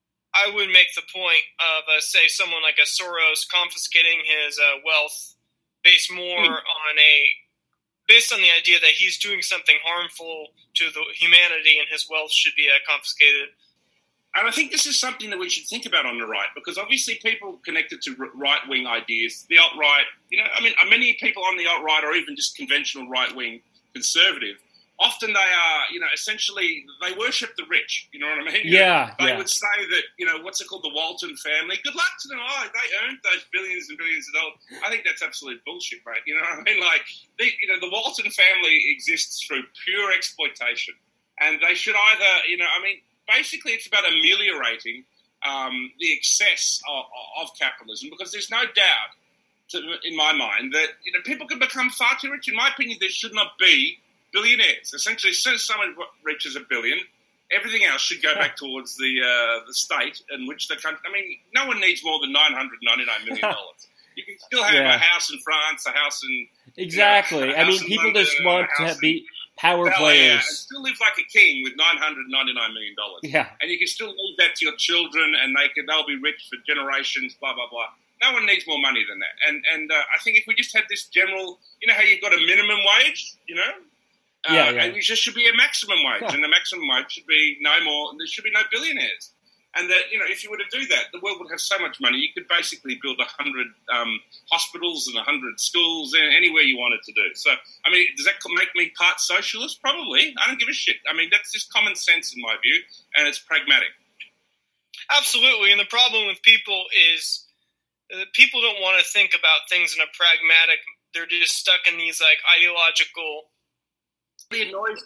I would make the point of, uh, say, someone like a Soros confiscating his uh, wealth based more hmm. on a... based on the idea that he's doing something harmful to the humanity and his wealth should be uh, confiscated. And I think this is something that we should think about on the right, because obviously people connected to right-wing ideas, the alt-right, you know, I mean, many people on the alt-right or even just conventional right-wing conservative, often they are, you know, essentially, they worship the rich, you know what I mean? Yeah, They yeah. would say that, you know, what's it called, the Walton family, good luck to them, oh, they earned those billions and billions of dollars. I think that's absolute bullshit, mate, you know what I mean? Like, the, you know, the Walton family exists through pure exploitation, and they should either, you know, I mean, basically it's about ameliorating um, the excess of, of capitalism, because there's no doubt, to, in my mind, that, you know, people can become far too rich. In my opinion, there should not be billionaires. Essentially, as soon as someone reaches a billion, everything else should go back towards the uh, the state in which the country... I mean, no one needs more than nine hundred ninety-nine million dollars. You can still have Yeah. a house in France, a house in... Exactly. You know, a I house mean, in people London, just and want a house to be power Bel Air, players. and still live like a king with nine hundred ninety-nine million dollars. Yeah. And you can still leave that to your children, and they can, they'll be rich for generations, blah, blah, blah. No one needs more money than that. And and uh, I think if we just had this general... You know how you've got a minimum wage, you know? Uh, Yeah, yeah. And it just should be a maximum wage, Yeah. and the maximum wage should be no more, there should be no billionaires. And that, you know, if you were to do that, the world would have so much money, you could basically build a hundred um, hospitals and a hundred schools anywhere you wanted to do. So, I mean, does that make me part socialist? Probably. I don't give a shit. I mean, that's just common sense in my view, and it's pragmatic. Absolutely, and the problem with people is that people don't want to think about things in a pragmatic, they're just stuck in these, like, ideological... It annoys me.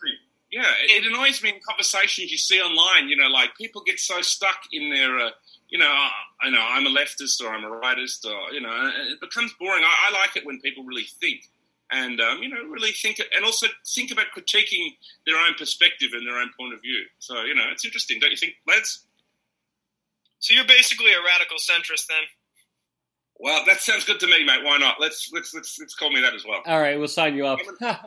Yeah, it, it annoys me in conversations you see online. You know, like people get so stuck in their, uh, you know, I, I know I'm a leftist or I'm a rightist, or you know, and it becomes boring. I, I like it when people really think and um, you know, really think, and also think about critiquing their own perspective and their own point of view. So you know, it's interesting, don't you think, lads? So you're basically a radical centrist, then? Well, that sounds good to me, mate. Why not? Let's let's let's let's call me that as well. All right, we'll sign you up.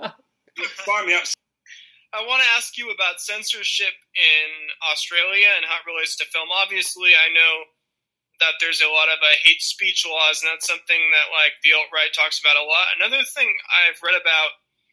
Sign me up. I want to ask you about censorship in Australia and how it relates to film. Obviously, I know that there's a lot of uh, hate speech laws, and that's something that like the alt-right talks about a lot. Another thing I've read about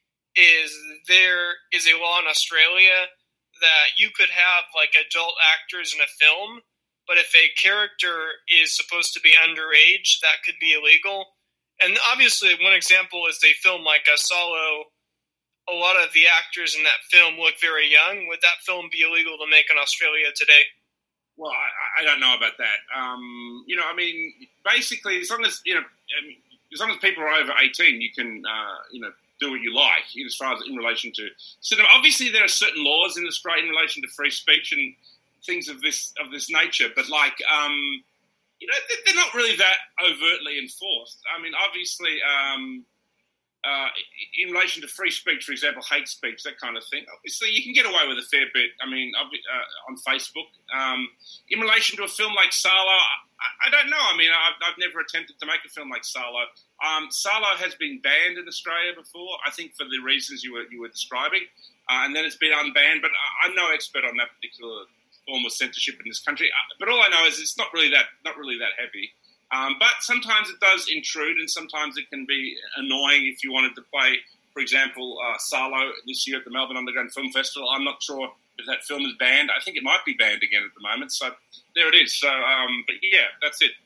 is there is a law in Australia that you could have like adult actors in a film, but if a character is supposed to be underage, that could be illegal. And obviously, one example is a film like a Solo. A lot of the actors in that film look very young. Would that film be illegal to make in Australia today? Well, I, I don't know about that. Um, you know, I mean, basically, as long as you know, I mean, as long as people are over eighteen, you can, uh, you know, do what you like. As far as in relation to cinema, obviously there are certain laws in Australia in relation to free speech and things of this of this nature. But like, um, you know, they're not really that overtly enforced. I mean, obviously. Um, Uh, in relation to free speech, for example, hate speech, that kind of thing. Obviously, you can get away with a fair bit. I mean, uh, on Facebook. Um, in relation to a film like Salo, I, I don't know. I mean, I've, I've never attempted to make a film like Salo. Um, Salo has been banned in Australia before, I think for the reasons you were you were describing, uh, and then it's been unbanned. But I'm no expert on that particular form of censorship in this country. But all I know is it's not really that not really that heavy. Um, but sometimes it does intrude, and sometimes it can be annoying if you wanted to play, for example, uh, Salo this year at the Melbourne Underground Film Festival. I'm not sure if that film is banned. I think it might be banned again at the moment. So there it is. So, um, but yeah, that's it.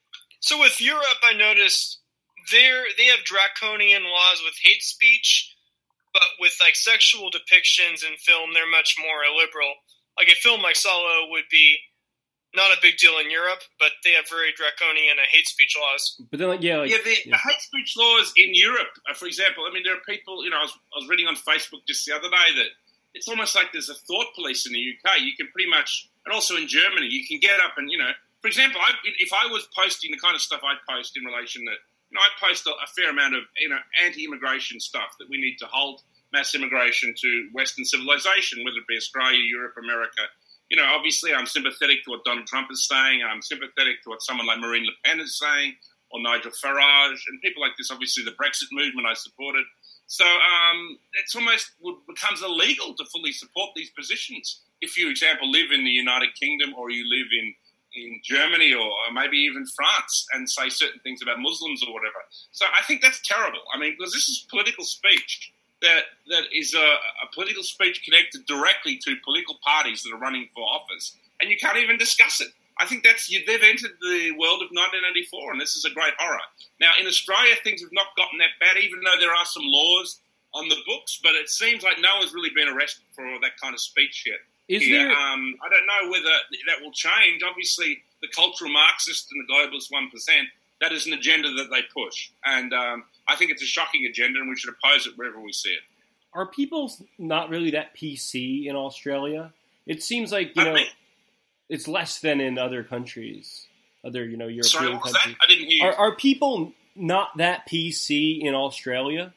So with Europe, I noticed there they have draconian laws with hate speech, but with like sexual depictions in film, they're much more liberal. Like a film like Salo would be not a big deal in Europe, but they have very draconian uh, hate speech laws. But then, like, yeah, like, yeah, the, yeah. the hate speech laws in Europe, uh, for example, I mean, there are people, you know, I was, I was reading on Facebook just the other day that it's almost like there's a thought police in the U K. You can pretty much, and also in Germany, you can get up and, you know, for example, I, if I was posting the kind of stuff I post in relation to, you know, I post a, a fair amount of, you know, anti-immigration stuff that we need to halt mass immigration to Western civilization, whether it be Australia, Europe, America. You know, obviously I'm sympathetic to what Donald Trump is saying. I'm sympathetic to what someone like Marine Le Pen is saying, or Nigel Farage, and people like this. Obviously the Brexit movement I supported. So um, it's almost becomes illegal to fully support these positions. If you, for example, live in the United Kingdom or you live in, in Germany or maybe even France and say certain things about Muslims or whatever. So I think that's terrible. I mean, because this is political speech. That that is a, a political speech connected directly to political parties that are running for office, and you can't even discuss it. I think that's you, they've entered the world of nineteen eighty-four, and this is a great horror. Now, in Australia, things have not gotten that bad, even though there are some laws on the books, but it seems like no one's really been arrested for that kind of speech yet. Is here. there... Um, I don't know whether that will change. Obviously, the cultural Marxist and the globalist one percent, that is an agenda that they push, and um, I think it's a shocking agenda, and we should oppose it wherever we see it. Are people not really that P C in Australia? It seems like, you know, mean, it's less than in other countries, other, you know, European sorry, what was countries. that? I didn't hear you. Are, are people not that P C in Australia?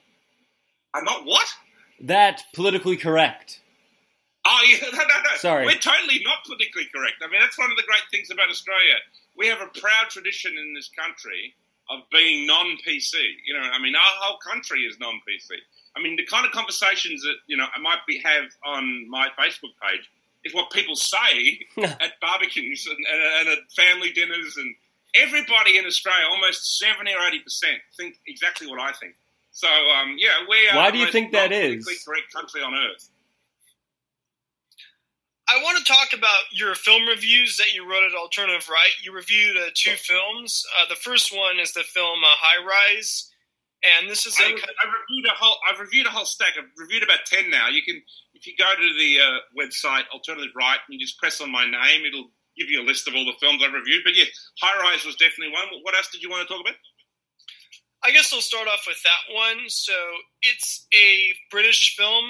I'm not what? That politically correct. Oh, yeah, no, no, no. Sorry. We're totally not politically correct. I mean, that's one of the great things about Australia. We have a proud tradition in this country of being non-P C. You know, I mean, our whole country is non-P C. I mean, the kind of conversations that, you know, I might be have on my Facebook page is what people say at barbecues and, and, and at family dinners. And everybody in Australia, almost seventy or eighty percent, think exactly what I think. So, um, yeah, we are Why the do you most think that non-politically is? correct country on earth. I want to talk about your film reviews that you wrote at Alternative Right. You reviewed uh, two films. Uh, the first one is the film uh, High Rise. And this is a I, I've reviewed a whole. I've reviewed a whole stack. I've reviewed about ten now. You can, if you go to the uh, website Alternative Right and you just press on my name, it'll give you a list of all the films I've reviewed. But yeah, High Rise was definitely one. What else did you want to talk about? I guess I'll start off with that one. So it's a British film.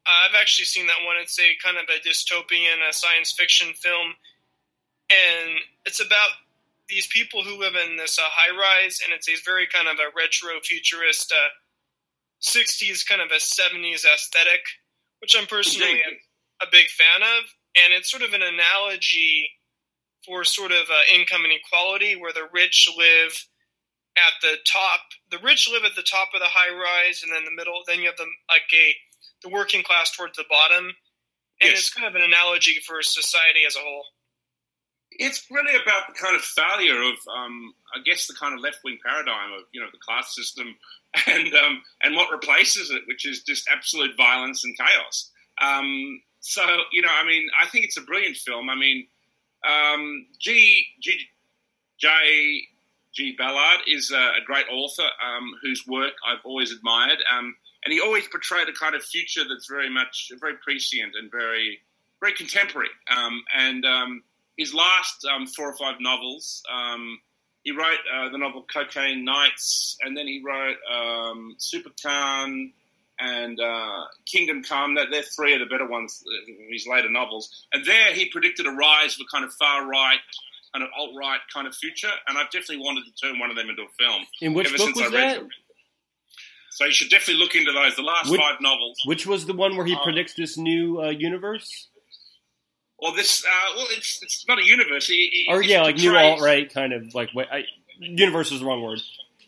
I've actually seen that one. It's a kind of a dystopian a science fiction film, and it's about these people who live in this uh, high-rise, and it's a very kind of a retro-futurist uh, sixties kind of a seventies aesthetic, which I'm personally a, a big fan of, and it's sort of an analogy for sort of uh, income inequality, where the rich live at the top. The rich live at the top of the high-rise, and then the middle. Then you have the like a the working class towards the bottom, and yes. It's kind of an analogy for society as a whole. It's really about the kind of failure of, um, I guess, the kind of left-wing paradigm of, you know, the class system and um, and what replaces it, which is just absolute violence and chaos. Um, so, you know, I mean, I think it's a brilliant film. I mean, um, G, G, J. G. Ballard is a, a great author um, whose work I've always admired, um, and he always portrayed a kind of future that's very much, very prescient and very, very contemporary. Um, and um, his last um, four or five novels, um, he wrote uh, the novel Cocaine Nights, and then he wrote um, Super Khan and uh, Kingdom Come. They're three of the better ones of his later novels. And there he predicted a rise of a kind of far-right, kind of alt-right kind of future, and I've definitely wanted to turn one of them into a film. In which book was that? Them. So you should definitely look into those, the last which, five novels. Which was the one where he um, predicts this new uh, universe? Well, this, uh, well, it's it's not a universe. He, he, or yeah, like new alt-right kind of, like, I, universe is the wrong word.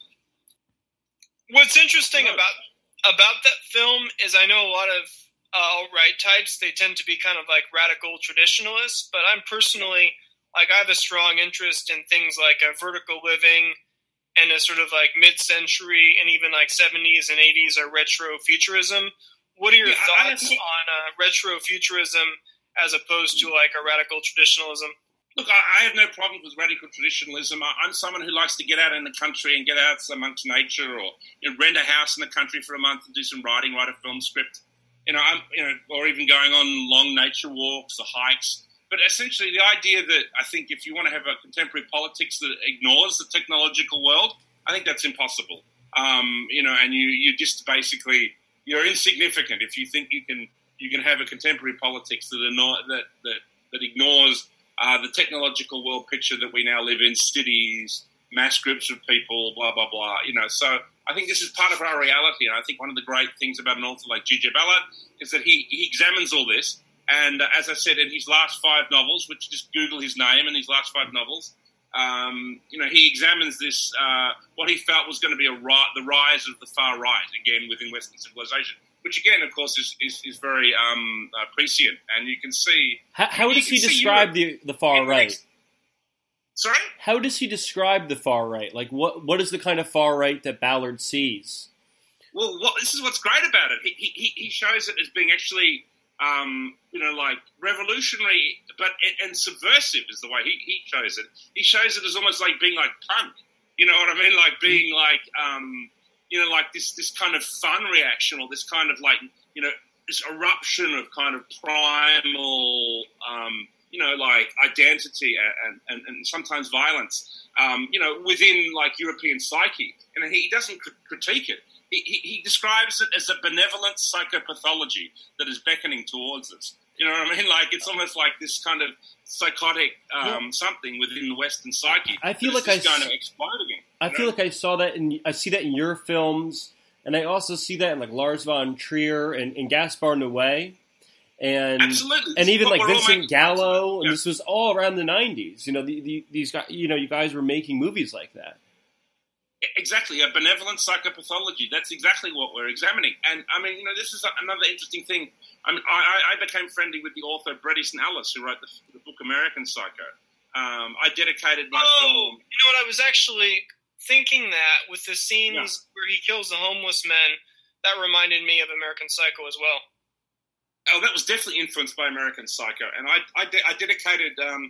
What's interesting no. about about that film is I know a lot of uh, alt-right types, they tend to be kind of like radical traditionalists, but I'm personally... Like, I have a strong interest in things like uh, vertical living and a sort of like mid-century and even like seventies and eighties or retro-futurism. What are your yeah, thoughts I, I, on uh, retro-futurism as opposed to like a radical traditionalism? Look, I, I have no problem with radical traditionalism. I, I'm someone who likes to get out in the country and get out amongst nature, or you know, rent a house in the country for a month and do some writing, write a film script, you know, I'm, you know, or even going on long nature walks or hikes. But essentially, the idea that I think if you want to have a contemporary politics that ignores the technological world, I think that's impossible. Um, you know, and you you just basically you're insignificant if you think you can you can have a contemporary politics that anno- that that that ignores uh, the technological world picture that we now live in, cities, mass groups of people, blah blah blah. You know, so I think this is part of our reality, and I think one of the great things about an author like G J. Ballard is that he he examines all this. And uh, as I said, in his last five novels, which just Google his name and his last five novels, um, you know, he examines this, uh, what he felt was going to be a ri- the rise of the far right, again, within Western civilization, which, again, of course, is, is, is very um, uh, prescient. And you can see... How, how does he describe the, the far right? Next, sorry? How does he describe the far right? Like, what what is the kind of far right that Ballard sees? Well, what, this is what's great about it. He, he, he shows it as being actually... Um, you know, like revolutionary, but and subversive is the way he, he shows it. He shows it as almost like being like punk. You know what I mean? Like being like, um, you know, like this this kind of fun reaction, or this kind of like, you know, this eruption of kind of primal, um, you know, like identity and, and, and sometimes violence, um, you know, within like European psyche. And he doesn't critique it. He, he, he describes it as a benevolent psychopathology that is beckoning towards us. You know what I mean? Like, it's almost like this kind of psychotic um, yeah. something within the Western psyche. I feel like I going to explode again. I feel know? like I saw that, in I see that in your films, and I also see that in like Lars von Trier and, and Gaspar Noé, and Absolutely. and even like Vincent Gallo. And yeah. This was all around the nineties. You know, the, the, these guys. You know, you guys were making movies like that. Exactly, a benevolent psychopathology. That's exactly what we're examining. And, I mean, you know, this is another interesting thing. I mean, I, I became friendly with the author Bret Easton Ellis, who wrote the, the book American Psycho. Um, I dedicated my oh, film... you know what, I was actually thinking that with the scenes yeah. where he kills the homeless men, that reminded me of American Psycho as well. Oh, that was definitely influenced by American Psycho. And I, I, de- I dedicated... Um,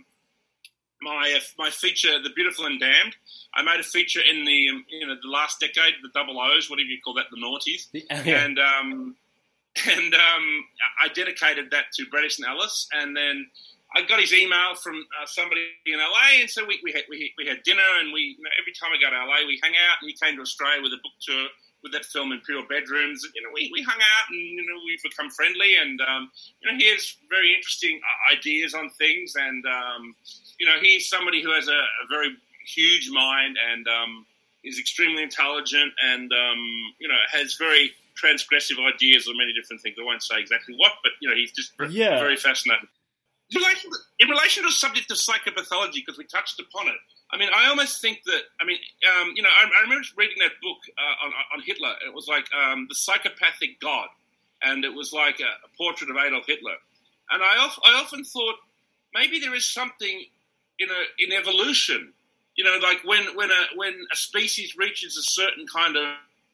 My uh, my feature, The Beautiful and Damned. I made a feature in the um, you know the last decade, the double O's, whatever you call that, the noughties, yeah. and um, and um, I dedicated that to Bret Easton Ellis, and then I got his email from uh, somebody in L A, and so we we had we, we had dinner, and we you know, every time I go to L A, we hang out, and he came to Australia with a book tour, with that film in pure bedrooms. You know, we, we hung out and, you know, we've become friendly. And, um, you know, he has very interesting ideas on things. And, um, you know, he's somebody who has a, a very huge mind and um, is extremely intelligent and, um, you know, has very transgressive ideas on many different things. I won't say exactly what, but, you know, he's just yeah. very fascinating. In relation, to, in relation to the subject of psychopathology, because we touched upon it, I mean, I almost think that, I mean, um, you know, I, I remember reading that book uh, on, on Hitler. It was like um, The Psychopathic God, and it was like a, a portrait of Adolf Hitler. And I, of, I often thought maybe there is something in a, in evolution, you know, like when when a when a species reaches a certain kind of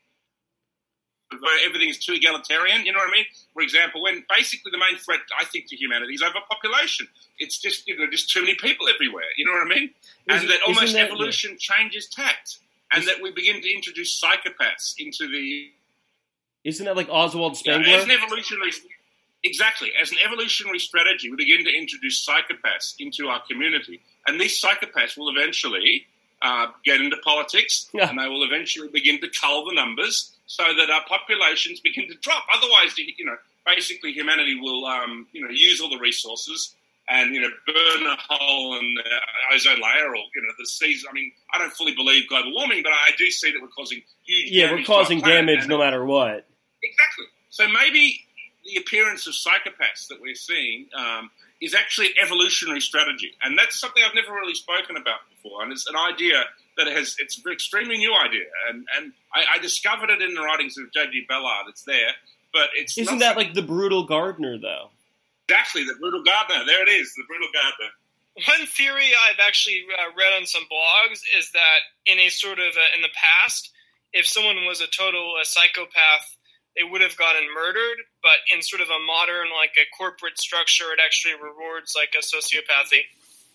where everything is too egalitarian, you know what I mean? For example, when basically the main threat, I think, to humanity is overpopulation. It's just, you know, just too many people everywhere, you know what I mean? And Isn't, that almost that, evolution yeah. changes tact, and that we begin to introduce psychopaths into the... Isn't that like Oswald Spengler? Yeah, as an evolutionary... Exactly. As an evolutionary strategy, we begin to introduce psychopaths into our community, and these psychopaths will eventually uh, get into politics, yeah. and they will eventually begin to cull the numbers so that our populations begin to drop. Otherwise, you know, basically humanity will, um, you know, use all the resources and, you know, burn a hole in the ozone layer or, you know, the seas. I mean, I don't fully believe global warming, but I do see that we're causing huge yeah, damage. Yeah, we're causing to our planet. damage And no matter what. Exactly. So maybe the appearance of psychopaths that we're seeing um, is actually an evolutionary strategy. And that's something I've never really spoken about before. And it's an idea that has, it's an extremely new idea. And, and I, I discovered it in the writings of J G Ballard. It's there. But it's Isn't not that like the brutal gardener, though? Exactly, the brutal gardener. There it is, the brutal gardener. One theory I've actually uh, read on some blogs is that in a sort of, uh, in the past, if someone was a total a psychopath, they would have gotten murdered, but in sort of a modern, like a corporate structure, it actually rewards like a sociopathy.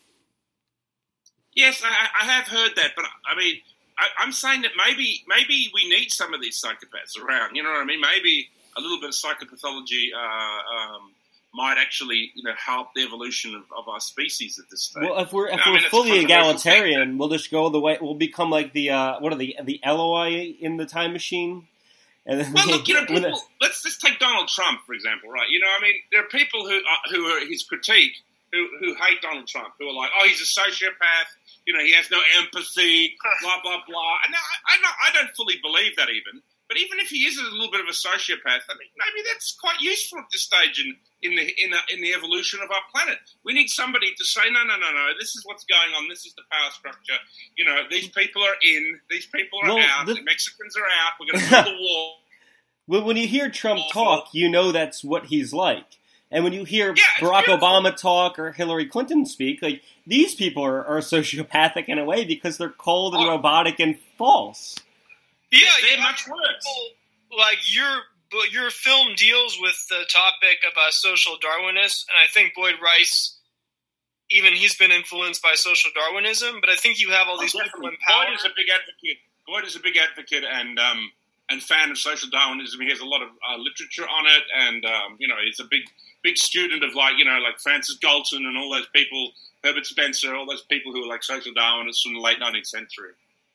Yes, I, I have heard that, but I mean, I, I'm saying that maybe maybe we need some of these psychopaths around. You know what I mean? Maybe a little bit of psychopathology uh, um, might actually, you know, help the evolution of, of our species at this stage. Well, if we're if no, we're I mean, fully egalitarian, thing. we'll just go the way. We'll become like the uh, what are the the Eloi in the time machine. And then well, we, look, you know, people, the, let's just take Donald Trump for example, right? You know, I mean, there are people who are, who are his critique who who hate Donald Trump, who are like, oh, he's a sociopath. You know, he has no empathy, blah, blah, blah. And I, I, not, I don't fully believe that even. But even if he is a little bit of a sociopath, I mean, maybe that's quite useful at this stage in, in, the, in, the, in the evolution of our planet. We need somebody to say, no, no, no, no, this is what's going on. This is the power structure. You know, these people are in. These people are well, out. The, the Mexicans are out. We're going to build the wall. Well, when you hear Trump talk, you know that's what he's like. And when you hear yeah, Barack beautiful. Obama talk or Hillary Clinton speak, like these people are, are sociopathic in a way because they're cold and oh. robotic and false. Yeah, they're much worse. Like your your film deals with the topic of uh, social Darwinists, and I think Boyd Rice, even he's been influenced by social Darwinism. But I think you have all these oh, people in power. Boyd is a big advocate. Boyd is a big advocate, and um, and fan of social Darwinism. He has a lot of uh, literature on it, and um, you know, he's a big. big student of like, you know, like Francis Galton and all those people, Herbert Spencer, all those people who were like social Darwinists from the late nineteenth century.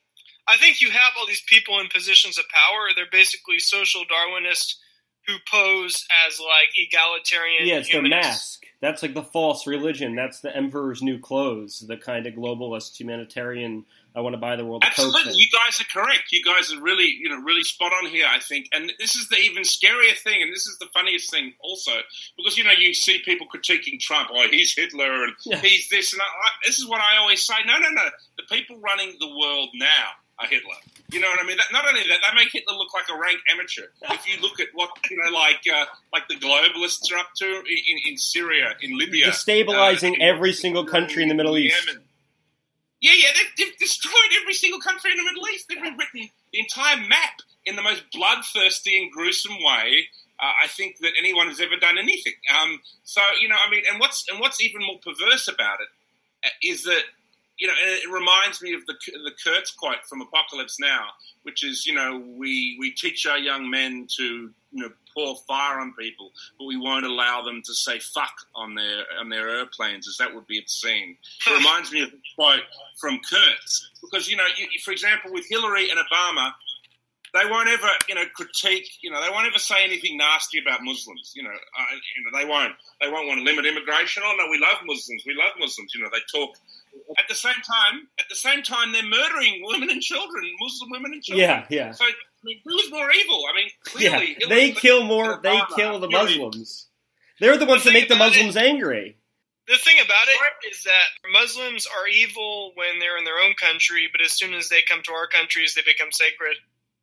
I think you have all these people in positions of power. They're basically social Darwinists who pose as like egalitarian Yeah, it's humanists. the mask. That's like the false religion. That's the emperor's new clothes, the kind of globalist humanitarian, I want to buy the world. Absolutely, you guys are correct. You guys are really, you know, really spot on here, I think. And this is the even scarier thing, and this is the funniest thing also, because, you know, you see people critiquing Trump, oh, he's Hitler, and yeah. he's this, and I, I, this is what I always say, no, no, no, the people running the world now are Hitler. You know what I mean? That, not only that, they make Hitler look like a rank amateur. If you look at what, you know, like uh, like the globalists are up to in, in Syria, in Libya. Destabilizing uh, every single country in the Middle East. Yemen. Yeah, yeah, they've, they've destroyed every single country in the Middle East. They've rewritten the entire map in the most bloodthirsty and gruesome way uh, I think that anyone has ever done anything. Um, so, you know, I mean, and what's and what's even more perverse about it is that, you know, it reminds me of the the Kurtz quote from Apocalypse Now, which is, you know, we, we teach our young men to, you know, pour fire on people, but we won't allow them to say fuck on their on their airplanes, as that would be obscene. It reminds me of a quote from Kurtz, because, you know, you, for example, with Hillary and Obama, they won't ever, you know, critique. You know, they won't ever say anything nasty about Muslims. You know, uh, you know, they won't. They won't want to limit immigration. Oh no, we love Muslims. We love Muslims. You know, they talk. At the same time, at the same time, they're murdering women and children, Muslim women and children. Yeah, yeah. So, I mean, who's more evil? I mean, clearly, yeah. they kill more. They Obama, kill the Hillary. Muslims. They're the ones The that make the thing about Muslims it- angry. The thing about it is that Muslims are evil when they're in their own country, but as soon as they come to our countries, they become sacred.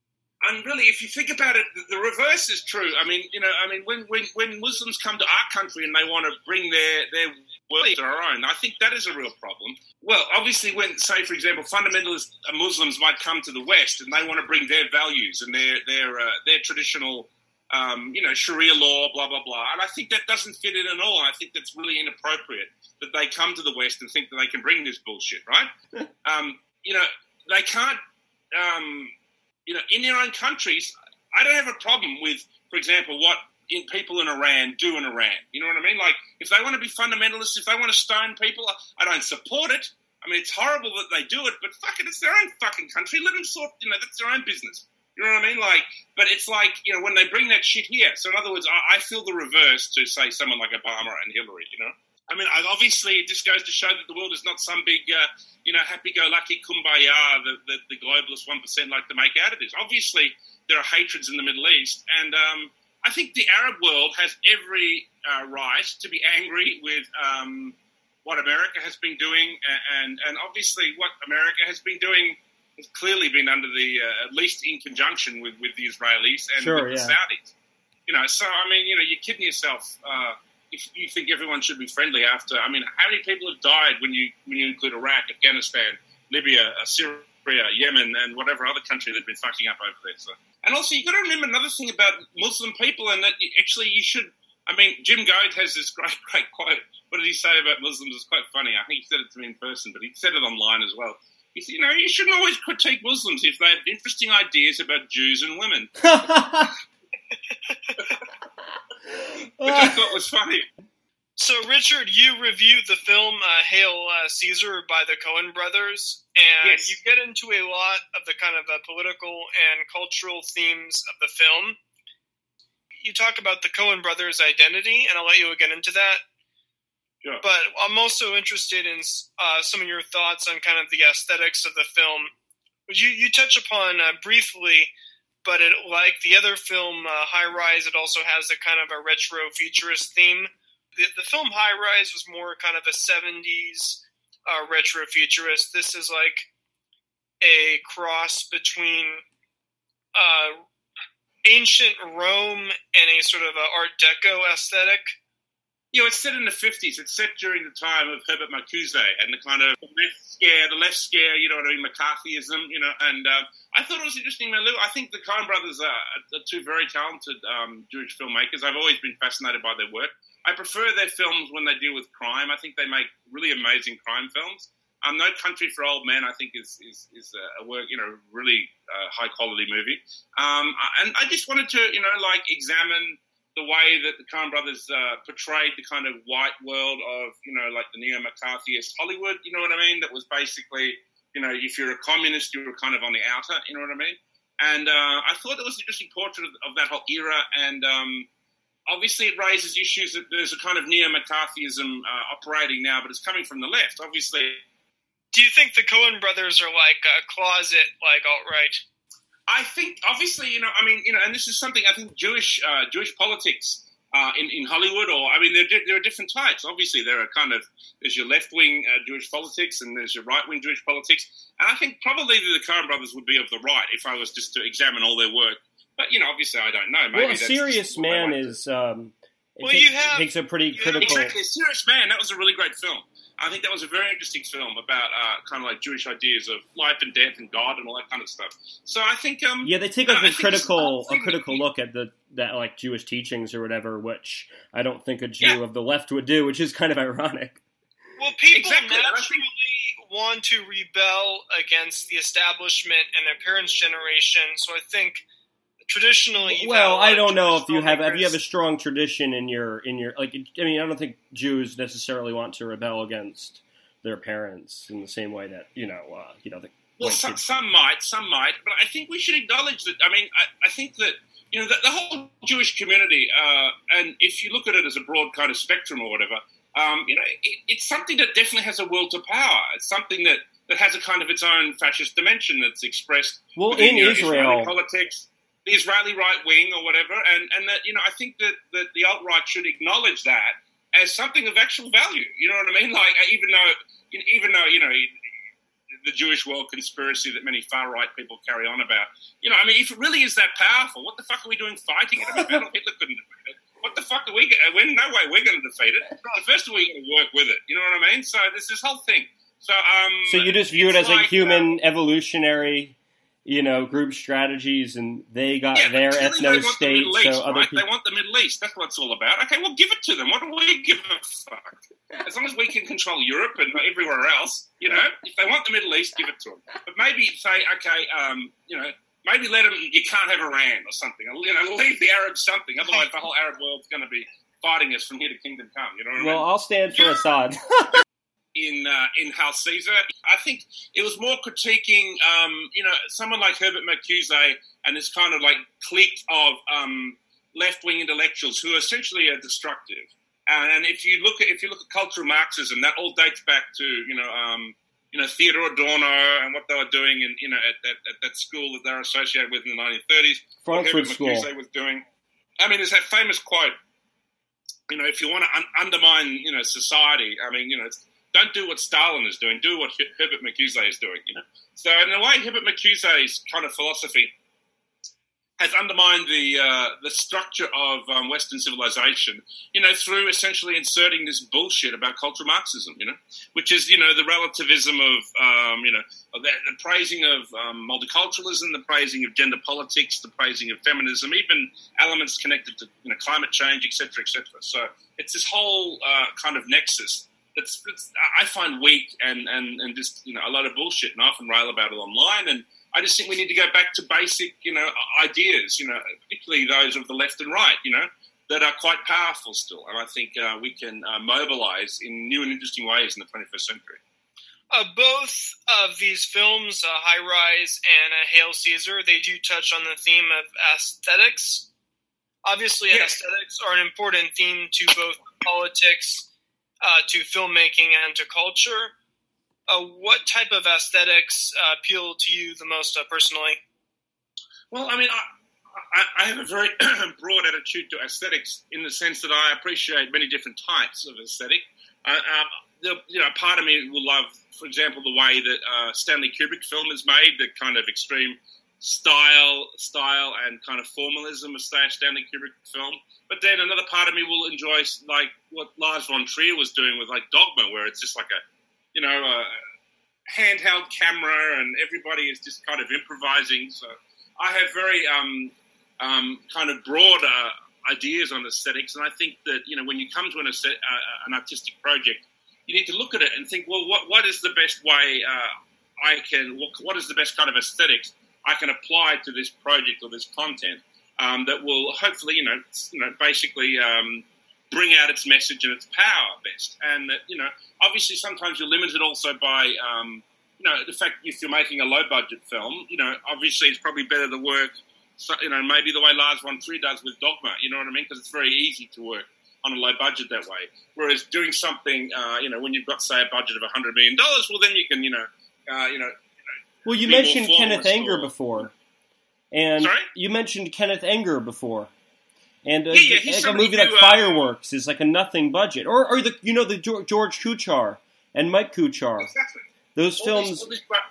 And really, if you think about it, the, the reverse is true. I mean, you know, I mean, when, when, when Muslims come to our country and they want to bring their their world to our own, I think that is a real problem. Well, obviously, when, say, for example, fundamentalist Muslims might come to the West and they want to bring their values and their their uh, their traditional, um, you know, Sharia law, blah blah blah, and I think that doesn't fit in at all. I think that's really inappropriate that they come to the West and think that they can bring this bullshit, right? um, you know, they can't. Um, You know, in their own countries, I don't have a problem with, for example, what in, people in Iran do in Iran. You know what I mean? Like, if they want to be fundamentalists, if they want to stone people, I don't support it. I mean, it's horrible that they do it, but fuck it, it's their own fucking country. Let them sort, you know, that's their own business. You know what I mean? Like, but it's like, you know, when they bring that shit here. So in other words, I, I feel the reverse to, say, someone like Obama and Hillary, you know? I mean, I, obviously, it just goes to show that the world is not some big, uh, you know, happy-go-lucky kumbaya that the, the globalist one percent like to make out of this. Obviously, there are hatreds in the Middle East, and um, I think the Arab world has every uh, right to be angry with um, what America has been doing, and, and obviously what America has been doing has clearly been under the, uh, at least in conjunction with, with the Israelis and Sure, with the yeah. Saudis. You know, so, I mean, you know, you're kidding yourself uh, if you think everyone should be friendly after. I mean, how many people have died when you when you include Iraq, Afghanistan, Libya, uh, Syria, Yemen, and whatever other country they've been fucking up over there? So. And also, you've got to remember another thing about Muslim people, and that you, actually you should. I mean, Jim Goad has this great, great quote. What did he say about Muslims? It's quite funny. I think he said it to me in person, but he said it online as well. He said, you know, you shouldn't always critique Muslims if they have interesting ideas about Jews and women. Which I thought was funny. So, Richard, you reviewed the film uh, Hail uh, Caesar by the Coen brothers, and Yes. you get into a lot of the kind of uh, political and cultural themes of the film. You talk about the Coen brothers' identity, and I'll let you get into that. Sure. But I'm also interested in uh, some of your thoughts on kind of the aesthetics of the film, which you, you touch upon uh, briefly, but it, like the other film, uh, High Rise, it also has a kind of a retro futurist theme. The, the film High Rise was more kind of a seventies uh, retro futurist. This is like a cross between uh, ancient Rome and a sort of a Art Deco aesthetic. You know, it's set in the fifties. It's set during the time of Herbert Marcuse and the kind of left scare, the left scare, you know what I mean, McCarthyism, you know, and uh, I thought it was interesting, Lou. I think the Coen brothers are, are two very talented um, Jewish filmmakers. I've always been fascinated by their work. I prefer their films when they deal with crime. I think they make really amazing crime films. Um, No Country for Old Men, I think, is is, is a work, you know, really uh, high quality movie. Um, and I just wanted to, you know, like examine the way that the Coen brothers uh, portrayed the kind of white world of, you know, like the neo-McCarthyist Hollywood, you know what I mean? That was basically, you know, if you're a communist, you were kind of on the outer, you know what I mean? And uh, I thought it was an interesting portrait of, of that whole era, and um, obviously it raises issues that there's a kind of neo-McCarthyism uh, operating now, but it's coming from the left, obviously. Do you think the Coen brothers are like a closet, like alt-right? I think, obviously, you know, I mean, you know, and this is something I think Jewish uh, Jewish politics uh, in, in Hollywood, or, I mean, there, there are different types. Obviously, there are kind of, there's your left-wing uh, Jewish politics and there's your right-wing Jewish politics. And I think probably the Coen brothers would be of the right if I was just to examine all their work. But, you know, obviously, I don't know. Maybe well, a that's serious man is, um, it Well, takes, you have- takes a pretty you have- critical... Exactly, A Serious Man, that was a really great film. I think that was a very interesting film about uh, kind of like Jewish ideas of life and death and God and all that kind of stuff. So I think, um, Yeah, they take no, like I a think critical it's- a critical look at the that like Jewish teachings or whatever, which I don't think a Jew Yeah. of the left would do, which is kind of ironic. Well, people Exactly, and I naturally want to rebel against the establishment and their parents' generation, so I think traditionally you've Well, had a lot I of don't know Jewish if you have if you have a filmmakers. strong tradition in your in your like. I mean, I don't think Jews necessarily want to rebel against their parents in the same way that you know, uh, you know, the well, some, some might, some might, but I think we should acknowledge that. I mean, I, I think that you know the, the whole Jewish community, uh, and if you look at it as a broad kind of spectrum or whatever, um, you know, it, it's something that definitely has a will to power. It's something that, that has a kind of its own fascist dimension that's expressed well within, in you know, Israel Israeli politics, the Israeli right wing or whatever, and, and that you know, I think that, that the alt right should acknowledge that as something of actual value. You know what I mean? Like even though, even though you know. the Jewish world conspiracy that many far-right people carry on about. You know, I mean, if it really is that powerful, what the fuck are we doing fighting it? I mean, Adolf Hitler couldn't defeat it. What the fuck are we going to... No way we're going to defeat it. But first of all, we're going to work with it. You know what I mean? So there's this whole thing. So, um, so you just view it as like, a human uh, evolutionary, you know, group strategies, and they got yeah, their ethno state, East, so other right? people... They want the Middle East. That's what it's all about. Okay, well, give it to them. What do we give a fuck? As long as we can control Europe and everywhere else, you know, if they want the Middle East, give it to them. But maybe say, okay, um, you know, maybe let them, you can't have Iran or something. You know, leave the Arabs something. Otherwise, the whole Arab world's going to be fighting us from here to kingdom come. You know what I mean? Well, I'll stand for Assad. in uh, in Hail Caesar, I think it was more critiquing, um, you know, someone like Herbert Marcuse and this kind of like clique of um, left-wing intellectuals who essentially are destructive. And if you look at if you look at cultural Marxism, that all dates back to you know um, you know Theodor Adorno and what they were doing in you know at that, at that school that they're associated with in the nineteen thirties. Frankfurt School. Marcuse was doing. I mean, there's that famous quote. You know, if you want to un- undermine you know society, I mean, you know, it's, don't do what Stalin is doing. Do what Herbert Marcuse is doing. You know, so in a way, Herbert Marcuse's kind of philosophy has undermined the uh, the structure of um, Western civilization, you know, through essentially inserting this bullshit about cultural Marxism, you know, which is, you know, the relativism of, um, you know, of the, the praising of um, multiculturalism, the praising of gender politics, the praising of feminism, even elements connected to, you know, climate change, et cetera, et cetera. So it's this whole uh, kind of nexus that's, that's I find weak and, and, and just, you know, a lot of bullshit, and I often rail about it online. And I just think we need to go back to basic, you know, ideas, you know, particularly those of the left and right, you know, that are quite powerful still. And I think uh, we can uh, mobilize in new and interesting ways in the twenty-first century. Uh, both of these films, uh, High Rise and uh, Hail Caesar, they do touch on the theme of aesthetics. Obviously, Yes. aesthetics are an important theme to both politics, uh, to filmmaking, and to culture. Uh, what type of aesthetics uh, appeal to you the most uh, personally? Well, I mean, I, I, I have a very broad attitude to aesthetics in the sense that I appreciate many different types of aesthetic. Uh, um, the, you know, part of me will love, for example, the way that uh, Stanley Kubrick film is made, the kind of extreme style, style and kind of formalism of Stanley Kubrick film. But then another part of me will enjoy like what Lars von Trier was doing with like Dogma, where it's just like a you know, a handheld camera and everybody is just kind of improvising. So I have very um, um, kind of broad uh, ideas on aesthetics. And I think that, you know, when you come to an, uh, an artistic project, you need to look at it and think, well, what, what is the best way uh, I can, what, what is the best kind of aesthetics I can apply to this project or this content um, that will hopefully, you know, you know, basically um, bring out its message and its power best. And that, you know, obviously sometimes you're limited also by, um, you know, the fact if you're making a low-budget film, you know, obviously it's probably better to work, so, you know, maybe the way Lars von Trier does with Dogma, you know what I mean? Because it's very easy to work on a low budget that way. Whereas doing something, uh, you know, when you've got, say, a budget of one hundred million dollars, well, then you can, you know, uh, you know, you know well, you be mentioned more Kenneth Anger or, before. And Sorry? you mentioned Kenneth Anger before. And uh, yeah, yeah, he's like a movie like who, uh, Fireworks is like a nothing budget. Or, or the you know, the George Kuchar and Mike Kuchar. Exactly. Those all films... These, all, these great,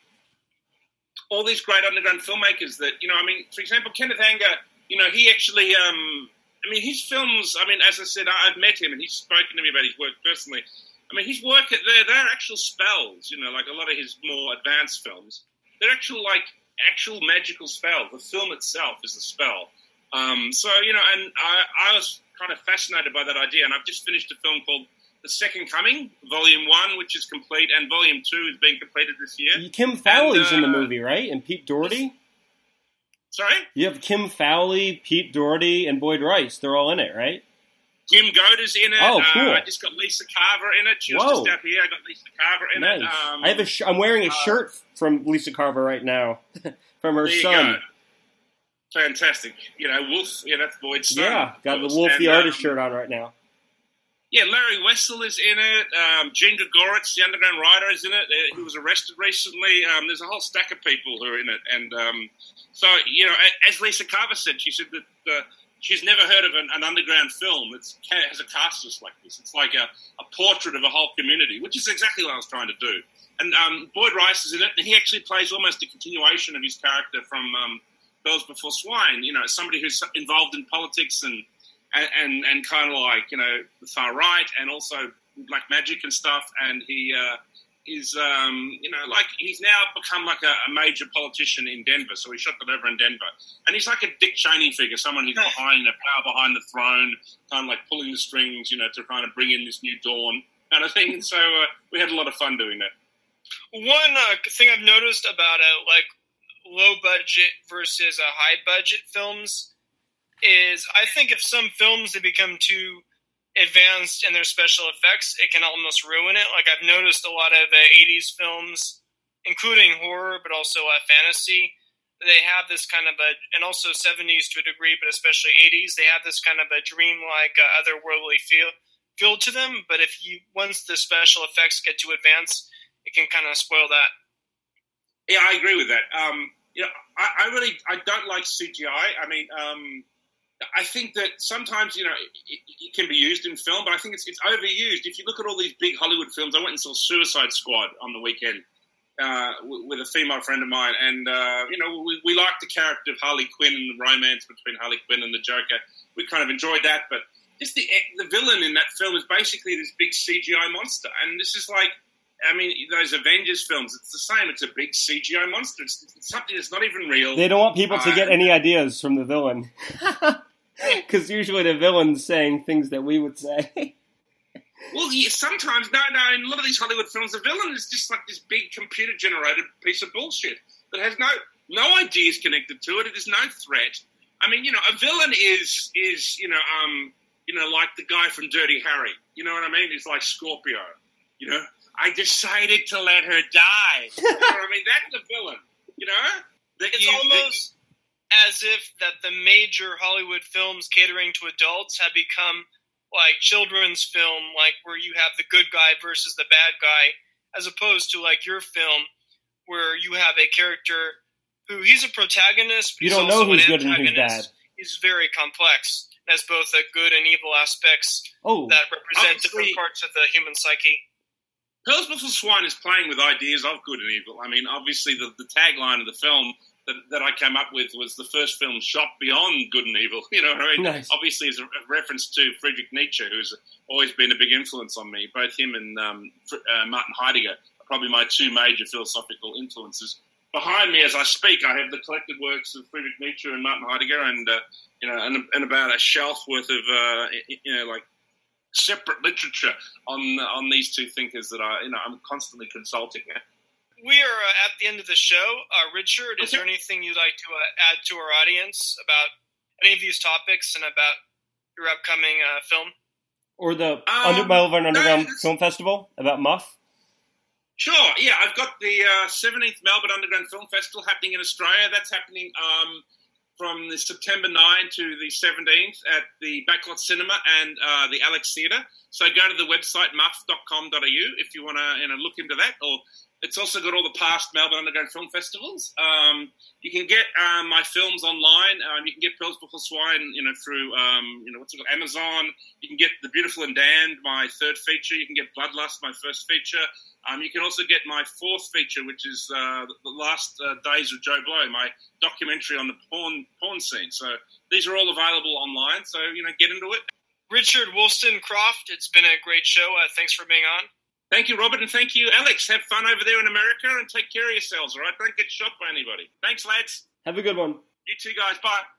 all these great underground filmmakers that, you know, I mean, for example, Kenneth Anger, you know, he actually, um, I mean, his films, I mean, as I said, I've met him and he's spoken to me about his work personally. I mean, his work, they're, they're actual spells, you know, like a lot of his more advanced films. They're actual, like, actual magical spells. The film itself is a spell. Um, so, you know, and I, I was kind of fascinated by that idea, and I've just finished a film called The Second Coming, Volume one, which is complete, and Volume two is being completed this year. Kim Fowley's and, uh, in the movie, right? And Pete Doherty? Sorry? You have Kim Fowley, Pete Doherty, and Boyd Rice. They're all in it, right? Jim Goder's in it. Oh, cool. Uh, I just got Lisa Carver in it. She was Whoa. just out here. I got Lisa Carver in nice. it. Um, I have a sh- I'm wearing a uh, shirt from Lisa Carver right now, from her there you son. go. Fantastic. You know, Wolf, yeah, that's Boyd's son. Yeah, got the course. Wolf and, the Artist um, shirt on right now. Yeah, Larry Wessel is in it. Um, Gene Gogoritz, the Underground Rider, is in it. Uh, he was arrested recently. Um, there's a whole stack of people who are in it. And um, so, you know, as Lisa Carver said, she said that uh, she's never heard of an, an underground film that has a cast just like this. It's like a, a portrait of a whole community, which is exactly what I was trying to do. And um, Boyd Rice is in it, and he actually plays almost a continuation of his character from um, Bells Before Swine. You know, somebody who's involved in politics and and and, and kind of like, you know, the far right, and also black magic and stuff. And he uh, is, um, you know, like he's now become like a, a major politician in Denver. So he shot that over in Denver, and he's like a Dick Cheney figure, someone who's behind the power behind the throne, kind of like pulling the strings, you know, to kind of bring in this new dawn kind of thing. And so uh, we had a lot of fun doing that. One uh, thing I've noticed about uh, like low budget versus uh, high budget films is I think if some films they become too advanced in their special effects, it can almost ruin it. Like I've noticed a lot of uh, eighties films, including horror, but also uh, fantasy, they have this kind of a, and also seventies to a degree, but especially eighties, they have this kind of a dreamlike, uh, otherworldly feel feel to them. But if you once the special effects get too advanced, it can kind of spoil that. Yeah, I agree with that. Um, you know, I, I really I don't like C G I. I mean, um, I think that sometimes, you know, it, it can be used in film, but I think it's it's overused. If you look at all these big Hollywood films, I went and saw Suicide Squad on the weekend uh, with a female friend of mine, and uh, you know, we, we liked the character of Harley Quinn and the romance between Harley Quinn and the Joker. We kind of enjoyed that, but just the the villain in that film is basically this big C G I monster, and this is like. I mean, those Avengers films, it's the same. It's a big C G I monster. It's, it's something that's not even real. They don't want people to uh, get any ideas from the villain. Because usually the villain's saying things that we would say. Well, yeah, sometimes, no, no, in a lot of these Hollywood films, the villain is just like this big computer-generated piece of bullshit that has no no ideas connected to it. It is no threat. I mean, you know, a villain is, is you know, um, you know, like the guy from Dirty Harry. You know what I mean? He's like Scorpio, you know? I decided to let her die. You know what I mean? That's the villain. You know? That it's you, almost that, as if that the major Hollywood films catering to adults have become like children's film, like where you have the good guy versus the bad guy, as opposed to like your film where you have a character who he's a protagonist, but you he's don't know also who's an good and who's bad. He's very complex. Has both a good and evil aspects oh, that represent different parts of the human psyche. Pearls Before Swine is playing with ideas of good and evil. I mean, obviously, the, the tagline of the film that, that I came up with was the first film shot beyond good and evil. You know what I mean? Nice. Obviously, it's a reference to Friedrich Nietzsche, who's always been a big influence on me. Both him and um, uh, Martin Heidegger are probably my two major philosophical influences. Behind me, as I speak, I have the collected works of Friedrich Nietzsche and Martin Heidegger, and uh, you know, and, and about a shelf worth of uh, you know, like. separate literature on on these two thinkers that I you know I'm constantly consulting. We are uh, at the end of the show. Uh, Richard, is okay. there anything you'd like to uh, add to our audience about any of these topics and about your upcoming uh, film? Or the um, Under Melbourne Underground no, Film Festival about Muff? Sure, yeah. I've got the uh, seventeenth Melbourne Underground Film Festival happening in Australia. That's happening um, from the September ninth to the seventeenth at the Backlot Cinema and uh, the Alex Theatre. So go to the website muff dot com dot a u if you want to you know, look into that. Or it's also got all the past Melbourne Underground Film Festivals. Um, you can get um, my films online. Um, you can get Pearls Before Swine, you know, through um, you know what's it called, Amazon. You can get The Beautiful and Damned, my third feature. You can get Bloodlust, my first feature. Um, you can also get my fourth feature, which is uh, The Last uh, Days of Joe Blow, my documentary on the porn porn scene. So these are all available online. So, you know, get into it. Richard Wollstonecroft, it's been a great show. Uh, thanks for being on. Thank you, Robert, and thank you, Alex. Have fun over there in America and take care of yourselves, all right? Don't get shot by anybody. Thanks, lads. Have a good one. You too, guys. Bye.